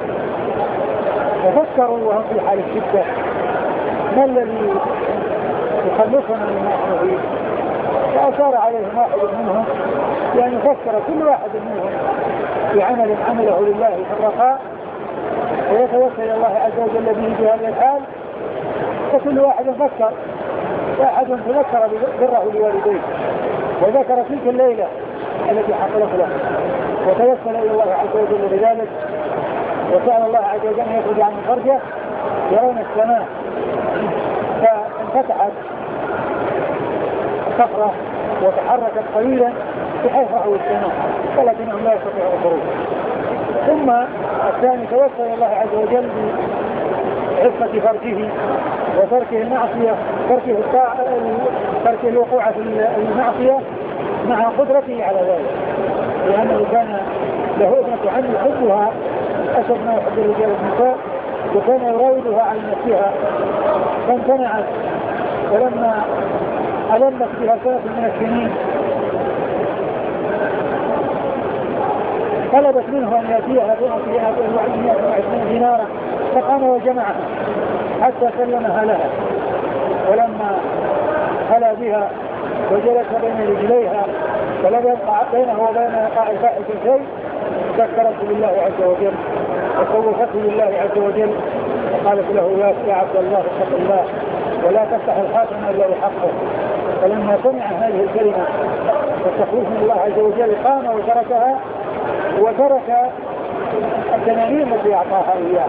وفكروا وهم في حال الشدة: ما الذي يخلصنا من نحن فيه؟ فأشار عليهم واحد منهم يعني فكر كل واحد منهم بعمل عمله لله في الرخاء ويتوسل الله عز وجل به في هذه الحال، فكل واحد فكر. واحد تذكر بره لوالديه وذكر تلك الليلة التي حصلت له وتوسل إلى الله عز وجل بذلك، وسأل الله عز وجل أن يخرج عن فرجه. يرون السماء فانفتحت الصخرة وتحركت قليلا بحيث رأوا السماء ولكنهم لا يستطيعون الخروج. ثم الثاني توسل إلى الله عز وجل بعفة فرجه وتركه المعصية، تركه تركه الوقوع في المعصية مع قدرته على ذلك، لأنه كان له ابنة عم يحبها أشد ما يحب الرجال والنساء، وكان يراودها عن نفسها فامتنعت، ولما ألمت بها سنة من السنين طلبت منه أن يأتيها بمئة وعشرين دينارا، فقام وجمعها حتى سلمها لها. ولما خلا بها وجلس بين رجليها فلم يبقى بينه وبين إيقاع الفاحشة شيء، ذكرت بالله عز وجل وخوفته بالله عز وجل وقالت له: يا عبد الله اتق الله ولا تفتح الخاتم الا بحقه. فلما سمع هذه الكلمه والتخويف من الله عز وجل قام وتركها وترك الدنانير التي اعطاها اياه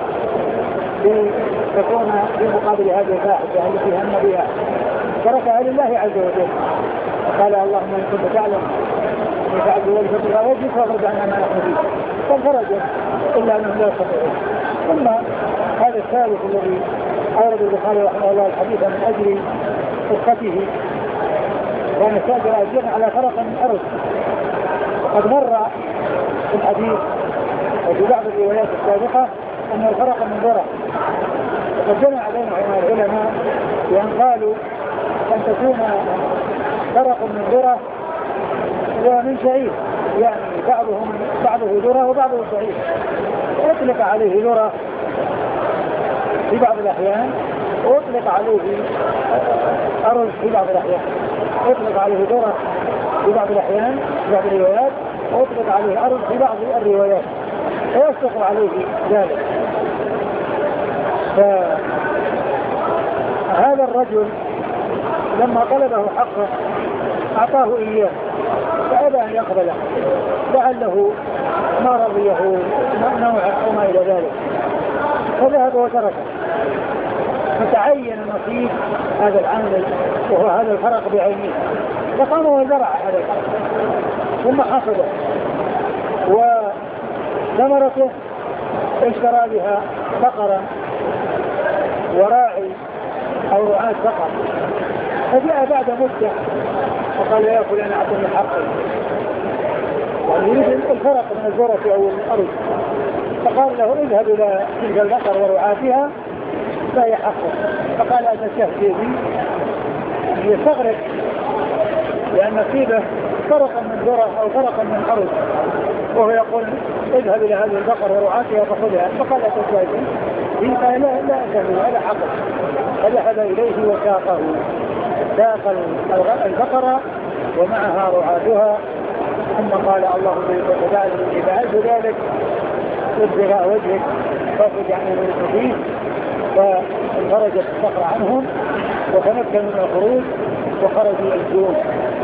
لتكون في مقابل هذه الفاحشه التي هم بها، تركها لله عز وجل. قال: اللهم ان كنت تعلم فعل ذلك ابتغاء وجهك فاخرج عنا ما نحن فيه فانخرجوا الا انهم لا يستطيعون. ثم هذا الثالث الذي اورد البخاري رحمه الله الحديث من اجل قصته كان السابق اجرا على فرق من ارض، وقد مر في الحديث وفي بعض الروايات السابقه ان الفرق من ذره، وقد جمع بينهما العلماء بان قالوا ان تكون فرق من ذره ومن شعير، يعني بعضهم بعضه ذره وبعضه شعير، اطلق عليه ذره في بعض الاحيان واطلق عليه ارز في بعض الاحيان، اطلق عليه ذره في بعض الاحيان في بعض الروايات، واطلق عليه ارز في بعض الروايات، ويصدق عليه ذلك. فهذا الرجل لما طلبه حقه اعطاه اياه فابى ان يقبله لعله ما رضيه نوعا او ما الى ذلك، فذهب وتركه، فتعين نصيب هذا العامل وهو هذا الفرق بعينه، فقام وزرع هذا الفرق ثم حصده، وثمرته اشترى بها بقرا وراعي او رعاة بقر، فجاء بعد مدة وقال يا فلان اعطني حقي، يعني يريد الفرق من الذرة او الارض، فقال له اذهب الى تلك البقر ورعاتها لا يحقق، فقال اتستهزئ بي، يستغرب لان نصيبه فرقا من ذرة او فرقا من ارض، وهو يقول اذهب الى هذه البقر ورعاتها فخذها، فقال اتستهزئ بي، قال لا لا استهزئ هذا حقق، فذهب اليه وساقه، ساق البقرة ومعها رعاتها، ثم قال اللهم إنك تعلم إني فعلت ذلك ابتغاء وجهك فاخرج عنا من الحديث، فانخرجت البقرة عنهم وتمكنوا من الخروج وخرجوا يمشون.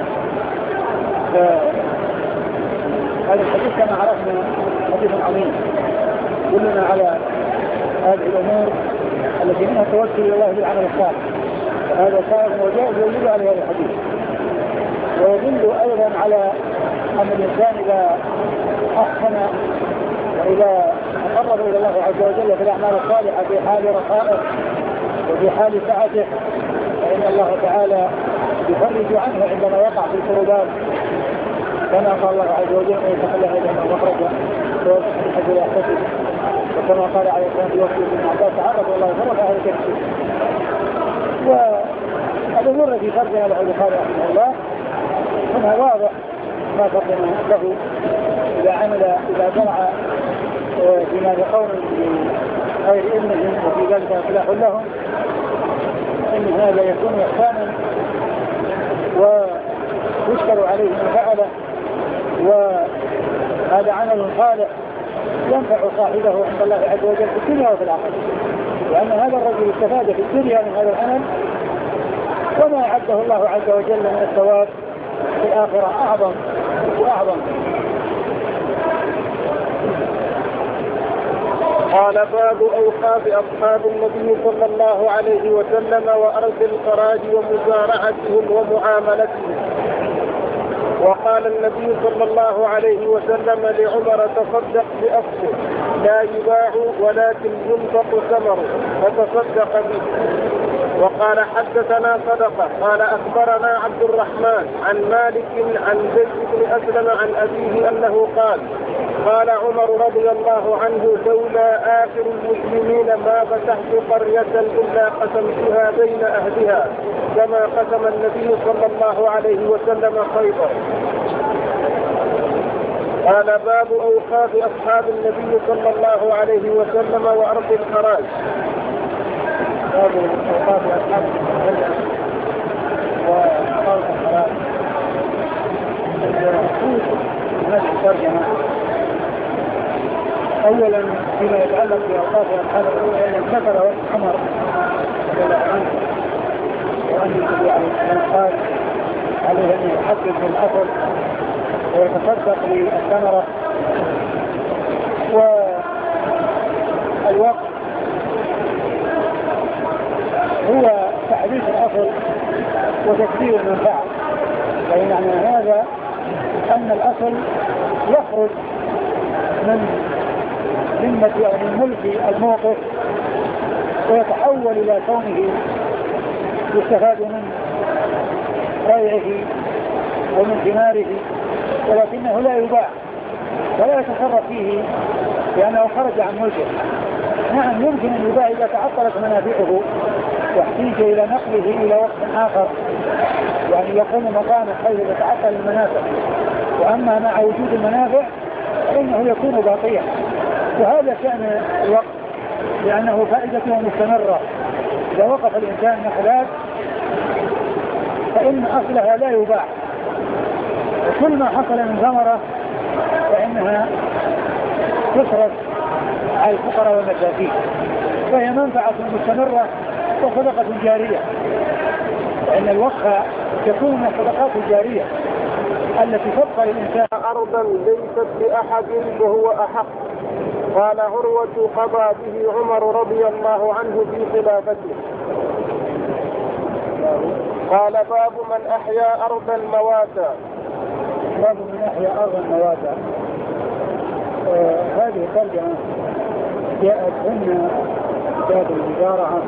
هذا الحديث كما عرفنا حديث عظيم كلنا على هذه الأمور التي منها التوسل إلى الله بالعمل الصالح، هذا صائغ وجائز ويدل على هذا الحديث، ويدل أيضا على أن الإنسان إذا أحسن وإذا تقرب إلى الله عز وجل في الأعمال الصالحة في حال رخائه وفي حال سعته، فإن الله تعالى يفرج عنه عندما يقع في الكروبات، كما قال الله عز وجل من يتق الله يجعل مخرجا ويرزقه حيث لا يحتسب، وكما قال عليه الصلاة والسلام ابن عباس عرف الله فرج أهل الكفر. وهذا مر في فرجنا له البخاري رحمه الله، هنا واضح ما فرجنا له إذا عمل إذا زرع بما لقوم بغير إذنهم وفي ذلك إصلاح لهم، إن هذا يكون إحسانا ويشكر عليه من فعله، وهذا عمل صالح ينفع صاحبه عند الله عز وجل في الدنيا وفي الآخرة، لأن هذا الرجل استفاد في الدنيا من هذا العمل، وما أعده الله عز وجل من الثواب في الآخرة أعظم وأعظم. قال باب أوقاف أصحاب النبي صلى الله عليه وسلم وأرض الخراج ومزارعتهم ومعاملتهم. وقال النبي صلى الله عليه وسلم لعمر تصدق بأصله لا يباع ولكن ينفق ثمره فتصدق به. وقال حدثنا صدقة قال أخبرنا عبد الرحمن عن مالك عن زيد بن أسلم عن أبيه أنه قال قال عمر رضي الله عنه لولا آخر المسلمين ما فتحت قرية إلا قسمتها بين أهلها كما قسم النبي صلى الله عليه وسلم خيبر. قال باب أوقاف أصحاب النبي صلى الله عليه وسلم وأرض الخراج. باب أوقاف أصحاب النبي وأرض الخراج. هذه الترجمة أولا فيما يتعلق بأوقاف أصحاب النبي ذكر وقت عمر رضي الله عنه وأن النبي عليه الصلاة قال عليه أن يحدث بالأصل ويتصدق بالثمرة، والوقت هو تحديث الأصل وتكبير المنفعة، فإن معنى هذا أن أن الأصل يخرج من ذمة يعني ملك الموقف ويتحول إلى كونه يستفاد من ريعه ومن ثماره، ولكنه لا يباع ولا يتصرف فيه لأنه خرج عن ملكه. نعم يمكن أن يباع إذا تعطلت منافعه واحتيج إلى نقله إلى وقت آخر، يعني يقوم مكانه حيث تتعطل المنافع، وأما مع وجود المنافع فإنه يكون باقيا. وهذا شأن الوقت لأنه فائدته مستمرة. إذا وقف الإنسان نخلات فإن أصلها لا يباع، وكل ما حصل من ثمرة فإنها تصرف على الفقراء والمساكين، فهي منفعة مستمرة وصدقة جارية، فإن الوقف يكون من الصدقات الجارية التي تبقى للإنسان. أرضا ليست لأحد فهو أحق. قال عروة قضى به عمر رضي الله عنه في خلافته. قال باب من أحيا أرضا مواتا. باب من أحيا أرضا مواتا. آه هذه الترجمة جاءت هنا باب المزارعة،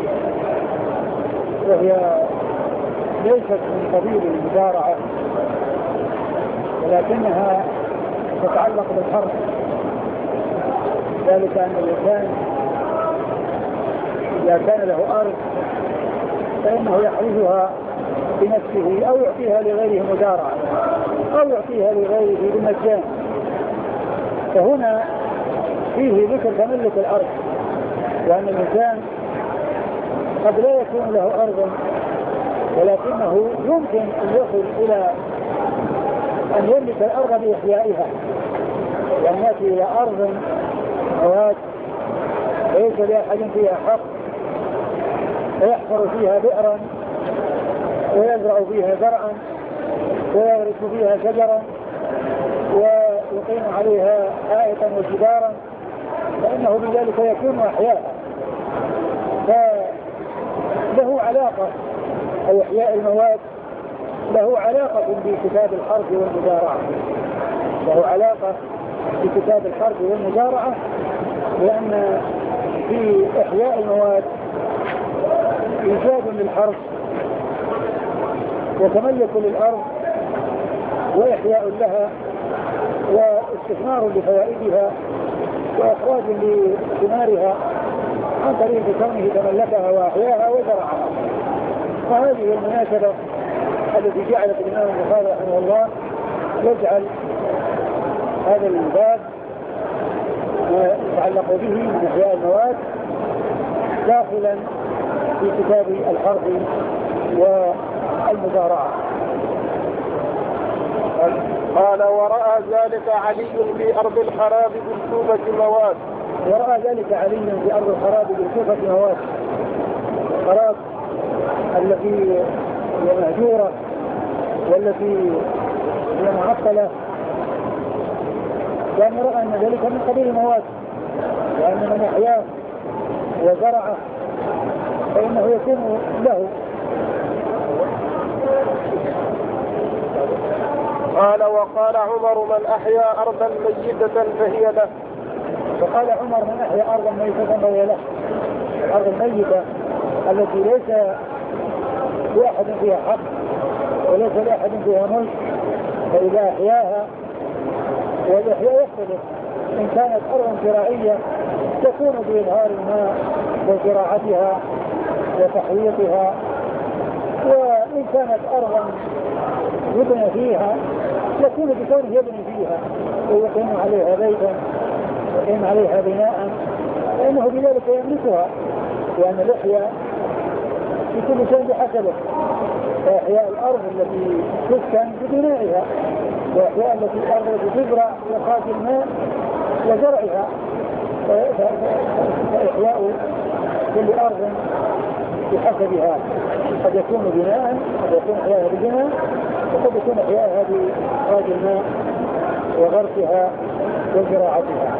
وهي ليست من قبيل المزارعة ولكنها تتعلق بالحرث، ذلك أن الإنسان إذا كان له أرض فإنه يحرثها بنفسه أو يعطيها لغيره مزارعة أو يعطيها لغيره بالمجان. فهنا فيه ذكر تملك الأرض، وأن الإنسان قد لا يكون له أرض ولكنه يمكن أن يصل إلى أن يملك الأرض بإحيائها، وأن يأتي إلى أرض موات ليس لأحد فيها حق ويحفر فيها بئرا ويزرع فيها زرعا ويغرس فيها شجرا ويقيم عليها حائطا وجدارا، فإنه بذلك يكون أحياء. فله علاقة أو إحياء المواد له علاقة بكتاب الحرث والمزارعة، له علاقة بكتاب الحرث والمزارعة، لأن في إحياء المواد إيجاد للحرث وتملك للأرض وإحياء لها واستثمار لفوائدها وإخراج لثمارها عن طريق كونه تملكها وأحياها وزرعها. فهذه المناسبة التي جعلت الإمام البخاري رحمه الله يجعل هذا الباب يتعلق به من إحياء المواد داخلا في كتاب الحرث والمزارعة. قال ورأى ذلك علي في أرض الخراب بالكوفة مواد. ورأى ذلك علي في أرض الخراب بالكوفة مواد، الخراب التي هي مهجورة والتي هي معطلة، كان رأى أن ذلك من قبيل المواد، وأن من أحياه وزرعه فإنه يكون له. قال وقال عمر من أحيا أرضا ميتة فهي له. وقال عمر من أحيا أرضا ميتة فهي له. الأرض الميتة التي ليس لأحد فيها حق وليس لأحد فيها ملك، فإذا أحياها، والإحياء يختلف، إن كانت أرض زراعية تكون بإظهار الماء وزراعتها وتحويطها، وإن كانت أرضا يبنى فيها يكون بكونه يبني فيها ويقيم عليها بيتا ويقيم عليها بناء، فإنه بذلك يملكها، لأن الإحياء يكون شيء بحسبه، فإحياء الأرض التي تسكن ببنائها، وإحياء التي الأرض التي تزرع وإخراج الماء وزرعها، فإحياء كل أرض بحسبها، قد يكون بناء، قد يكون إحياءها ببناء، وقد يكون إحياءها بإخراج الماء وغرسها وزراعتها.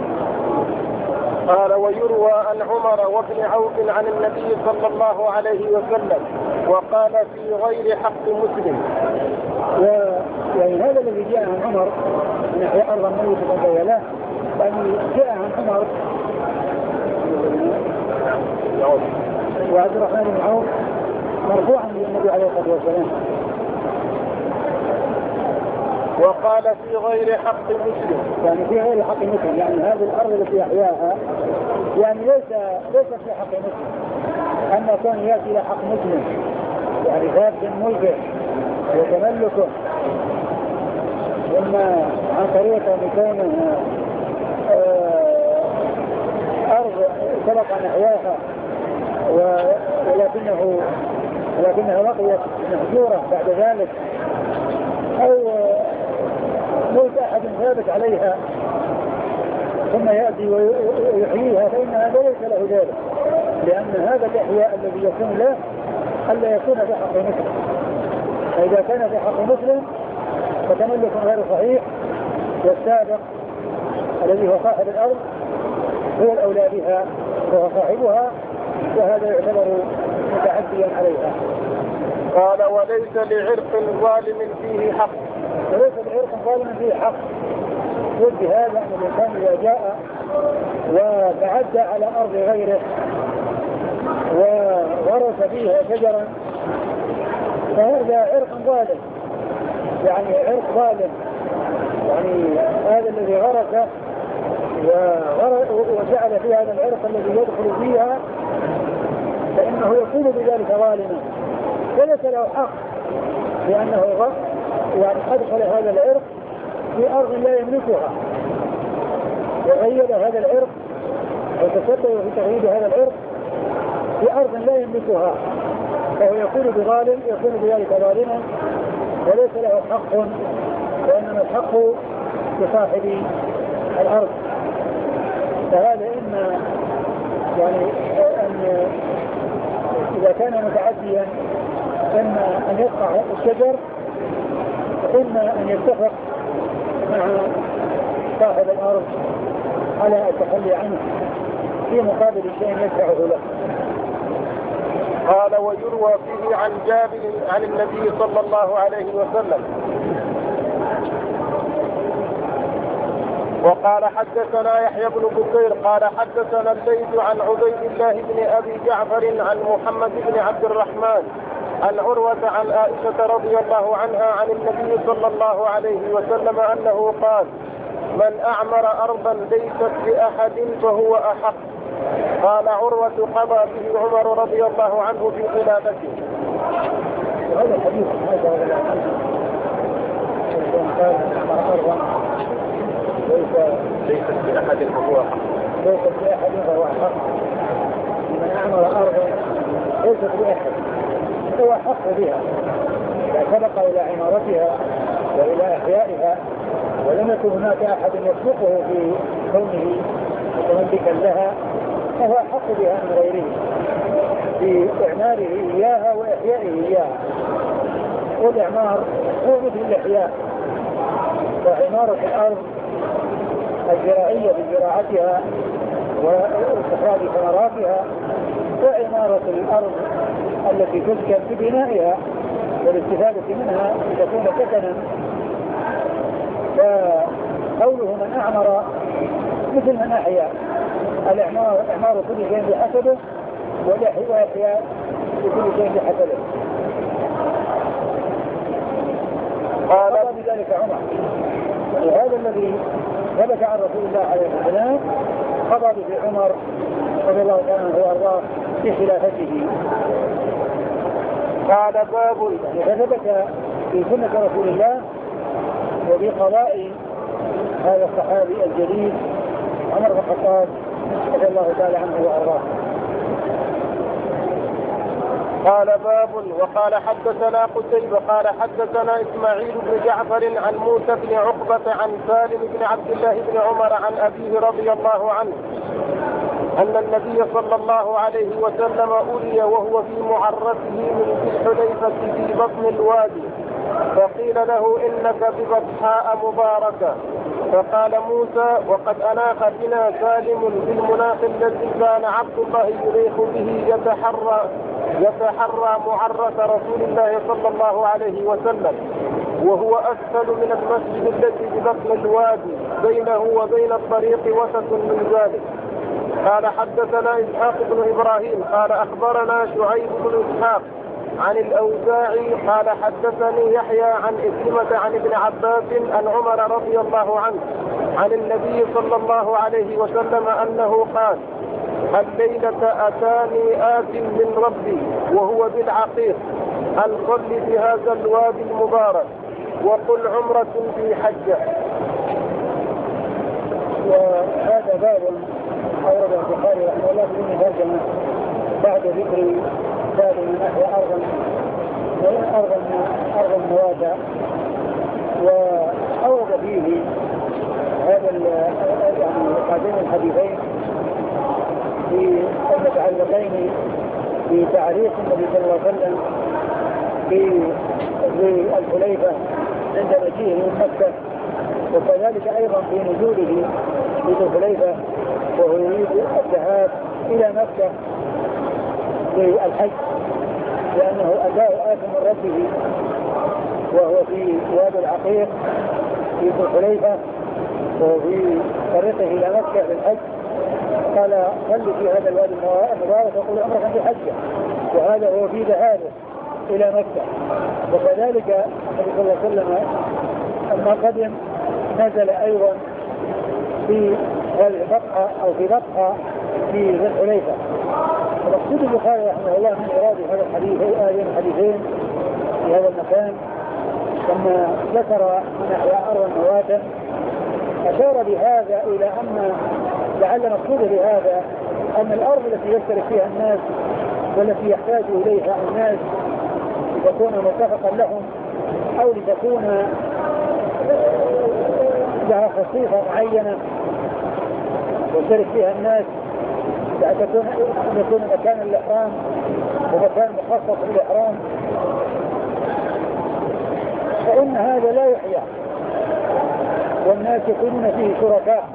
قال ويروى عن عمر وابن عوف عن النبي صلى الله عليه وسلم وقال في غير حق مسلم. يعني هذا الذي جاء عن عمر من أحياء أرضا ميتة بيناه، يعني جاء عن عمر وعبد الرحمن بن عوف مرفوعا للنبي عليه الصلاة والسلام. وقال في غير حق مسلم، يعني في غير حق مسلم، يعني هذه الأرض التي أحياها يعني ليس ليس في حق مسلم، أما كان يأتي إلى حق مسلم يعني ذات ملكه وتملكه، إما عن طريق أن يكون أرض سبق أن أحياها ولكنه ولكنها بقيت محجورة بعد ذلك، أو موت أحد ثابت عليها ثم يأتي ويحييها، فإن هذا ليس له ذلك، لأن هذا الإحياء الذي يكون له ألا يكون في حق مسلم. فإذا كان في حق مسلم فتملك غير صحيح، والسابق الذي هو صاحب الأرض هو الأولى بها وهو صاحبها، وهذا يعتبر متعديا عليها. قال وليس لعرق ظالم فيه حق، وليس لعرق ظالم فيه حق. ضد هذا أن الإنسان إذا جاء وتعدى على أرض غيره وورث فيها شجرا فهذا عرق ظالم، يعني عرق ظالم، يعني هذا الذي غرس وجعل في هذا العرق الذي يدخل فيها فإنه يكون بذلك ظالما، وليس له حق، لأنه يعني أدخل هذا العرق في أرض لا يملكها، وغير هذا العرق وتسبب في تغيير هذا العرق في أرض لا يملكها، فهو يكون بظالم، يكون بذلك ظالما وليس له حق، وإنما الحق لصاحب الأرض. فهذا إما يعني أن إذا كان متعديا إما أن يقطع الشجر، إما أن يتفق مع صاحب الأرض على التخلي عنه في مقابل شيء يدفعه له. قال ويروى فيه عن جابر عن النبي صلى الله عليه وسلم. وقال حدثنا يحيى بن بكير قال حدثنا الليث عن عبيد الله بن أبي جعفر عن محمد بن عبد الرحمن عن عروة عن عائشة رضي الله عنها عن النبي صلى الله عليه وسلم أنه قال من أعمر أرضا ليست لأحد فهو أحق. قال عروة قضى به عمر رضي الله عنه في خلافته. هذا الحديث هذا قال من أعمر أرضا ليست لأحد فهو أحق، ليست لأحد فهو أحق. من أعمر أرضا ليست لأحد هو حق بها، إذا سبق إلى عمارتها وإلى إحيائها ولم يكن هناك أحد يسبقه في كونه متملكا لها فهو حق بها من غيره في إعماره إياها وإحيائه إياها. والإعمار هو مثل الإحياء، وعمارة الأرض الزراعية بزراعتها واستخراج ثمراتها، وعمارة الأرض التي تسكن ببنائها والاستفادة منها تكون سكنا. فقوله من أعمر مثل من أحيا، الإعمار إعمار كل شيء بحسبه، والإحياء بكل شيء بحسبه. قال بذلك عمر، وهذا الذي ثبت عن رسول الله عليه الصلاة والسلام قضى به عمر رضي الله عنه وارضاه في خلافته. قال باب يعني ثبت في سنة رسول الله وفي قضاء هذا الصحابي الجليل عمر بن الخطاب رضي الله تعالى عنه وارضاه. قال باب وقال حدثنا قتيبة قال حدثنا إسماعيل بن جعفر عن موسى بن عقبة عن سالم بن عبد الله بن عمر عن أبيه رضي الله عنه أن النبي صلى الله عليه وسلم أري وهو في معرته من ذي الحليفة في بطن الوادي، فقيل له إنك ببطحاء مباركة، فقال موسى وقد أناخ بنا سالم بالمناخ الذي كان عبد الله يريح به يتحرى يتحرى معرة رسول الله صلى الله عليه وسلم، وهو أسفل من المسجد الذي ببطن الوادي بينه وبين الطريق وسط من ذلك. قال حدثنا إسحاق بن إبراهيم قال أخبرنا شعيب بن إسحاق عن الأوزاعي قال حدثني يحيى عن إكرمة عن ابن عباس عن عمر رضي الله عنه عن النبي صلى الله عليه وسلم أنه قال: الليلة أتاني آت من ربي وهو بالعقيق، هل صل في هذا الوادي المبارك وقل عمرة في حجة. وهذا باب أورده البخاري رحمه الله بدون ترجمة بعد ذكر باب من نحو أرض أرض أرض الموادع، وأورد فيه هذا يعني هذين الحديثين في المتعلقين بتعريف النبي صلى الله عليه وسلم في الحليفة عند مجيئه من مكة، وكذلك أيضا في نزوله في الحليفة وهو يريد الذهاب إلى مكة للحج، لأنه أداء آت من ربه وهو في وادي العقيق في الحليفة وهو في طريقه إلى مكة للحج. قال: صل في هذا الوادي المبارك وقل عمرة في حجة، وهذا هو في ذهابه إلى مكة. وكذلك النبي صلى الله عليه وسلم لما قدم نزل أيضا في هذه البقعة أو في بقعة في ذي الحليفة. ومقصود البخاري رحمه الله من إرادة هذا الحديث هذين الحديثين في هذا المكان لما ذكر من أحياء أرض المواد أشار بهذا إلى أن لعل مقصود بهذا أن الأرض التي يشترك فيها الناس والتي يحتاج إليها الناس لتكون متفقا لهم أو لتكون لها خصيصة معينة يشترك فيها الناس تكون يكون مكان الإحرام ومكان مخصص للإحرام، فإن هذا لا يحيى والناس يكونون فيه شركاء.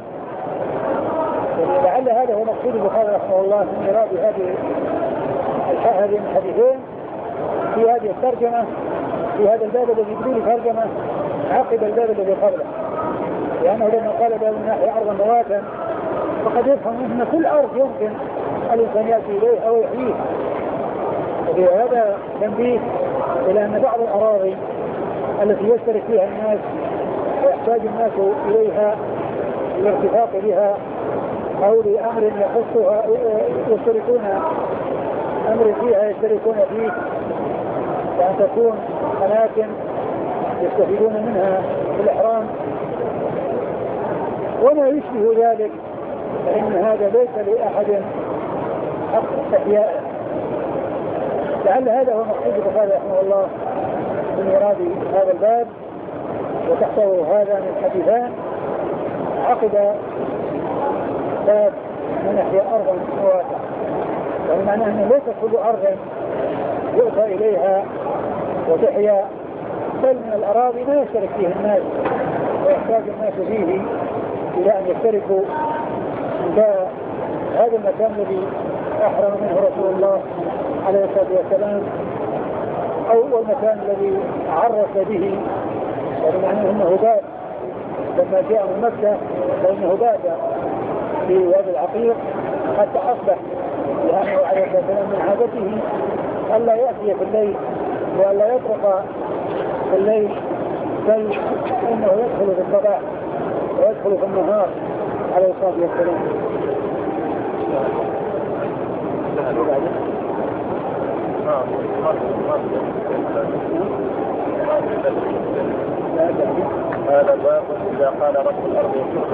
لعل هذا هو مقصود البخاري رحمه الله من إراد هذه هذين الحديثين في هذه الترجمة في هذا الباب الذي بدون ترجمة عقب الباب الذي قبله، لأنه لما قال باب من ناحية أرض مواتا فقد يفهم أن كل أرض يمكن الإنسان يأتي إليه أو يحييه. وفي هذا تنبيه إلى أن بعض الأراضي التي يشترك فيها الناس ويحتاج الناس إليها للارتفاق بها أو لأمر يخصها يشتركون أمر فيها يشتركون فيه، وأن تكون أماكن يستفيدون منها في الإحرام وما يشبه ذلك، فإن هذا ليس لأحد حق إحيائه. لعل هذا هو مقصود البخاري رحمه الله من إراد هذا الباب، وتحته هذا من الحديثان عقد باب من أحياء أرض مواسعة، يعني معناه أنه ليس كل أرض يؤتى إليها وتحيا، بل من الأراضي ما يشترك فيه الناس ويحتاج الناس فيه إلى أن يشتركوا هذا المكان الذي أحرم منه رسول الله عليه الصلاة والسلام أو المكان الذي عرف به، يعني أنه بات لما جاء من مكة فإنه بات في وادي العقيق حتى أصبح، لأنه عليه الصلاة والسلام من عادته ألا يأتي في الليل وألا يطرق في الليل، بل إنه يدخل في الصباح ويدخل في النهار عليه الصلاة والسلام. هذا باب إذا قال رب الأرض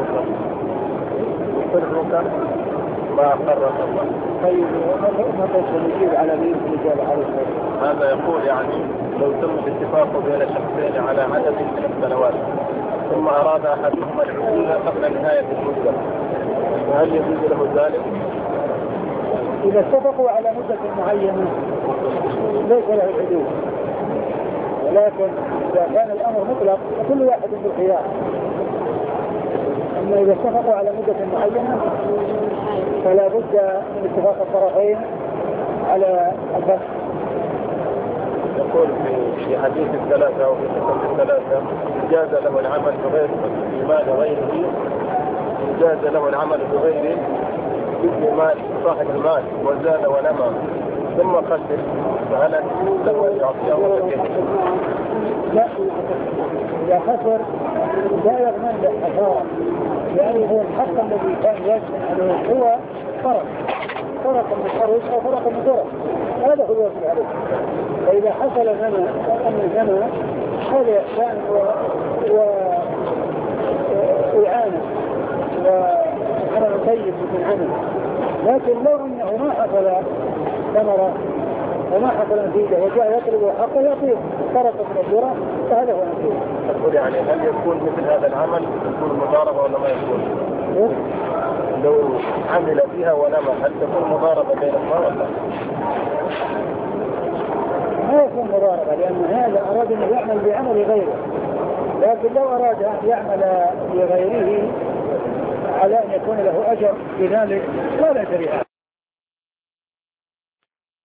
يقرك ما قرر الله. طيب ما تشغل يجيب على مين الرجال على الصلاة؟ هذا يقول يعني لو تم الاتفاق بين شخصين على عدد من السنوات ثم أراد أحدهما العزول قبل نهاية المدة، فهل يجوز له ذلك؟ إذا اتفقوا على مدة معينة ليس له حدود، ولكن إذا كان الأمر مطلق فكل واحد بالخيار. أما إذا اتفقوا على مدة معينة فلا بد من اتفاق الطرفين على البث. يقول في في حديث الثلاثة أو في قصة الثلاثة جاز له العمل بغير مال غيره، جاز له العمل بغير مثل مال صاحب المال وزاد ونمى ثم قدر، فهل له أن يعطيه ولا كيف؟ لا، إذا خسر لا يضمن له خسارة، لأنه هو الحق الذي كان يجب عليه هو فرق فرق من الحرج أو فرق من درج، هذا هو الواجب عليه. فإذا حصل نمى أن نمى هذا إحسان وإعانة وعمل طيب من عمل، لكن لو أنه ما حصل ثمرة وما حصل نتيجة وجاء يطلب حقه يعطيه فرق من الدرج، فهذا هو نتيجة. أقول يعني هل يكون مثل هذا العمل يكون مضاربة ولا ما يكون؟ لو عمل فيها ونمى هل تكون مضاربة بين الله ولا؟ ما يكون مضاربة، لأن هذا أراد أن يعمل بعمل غيره، لكن لو أراد أن يعمل لغيره على أن يكون له أجر بذلك لا بأس بهذا.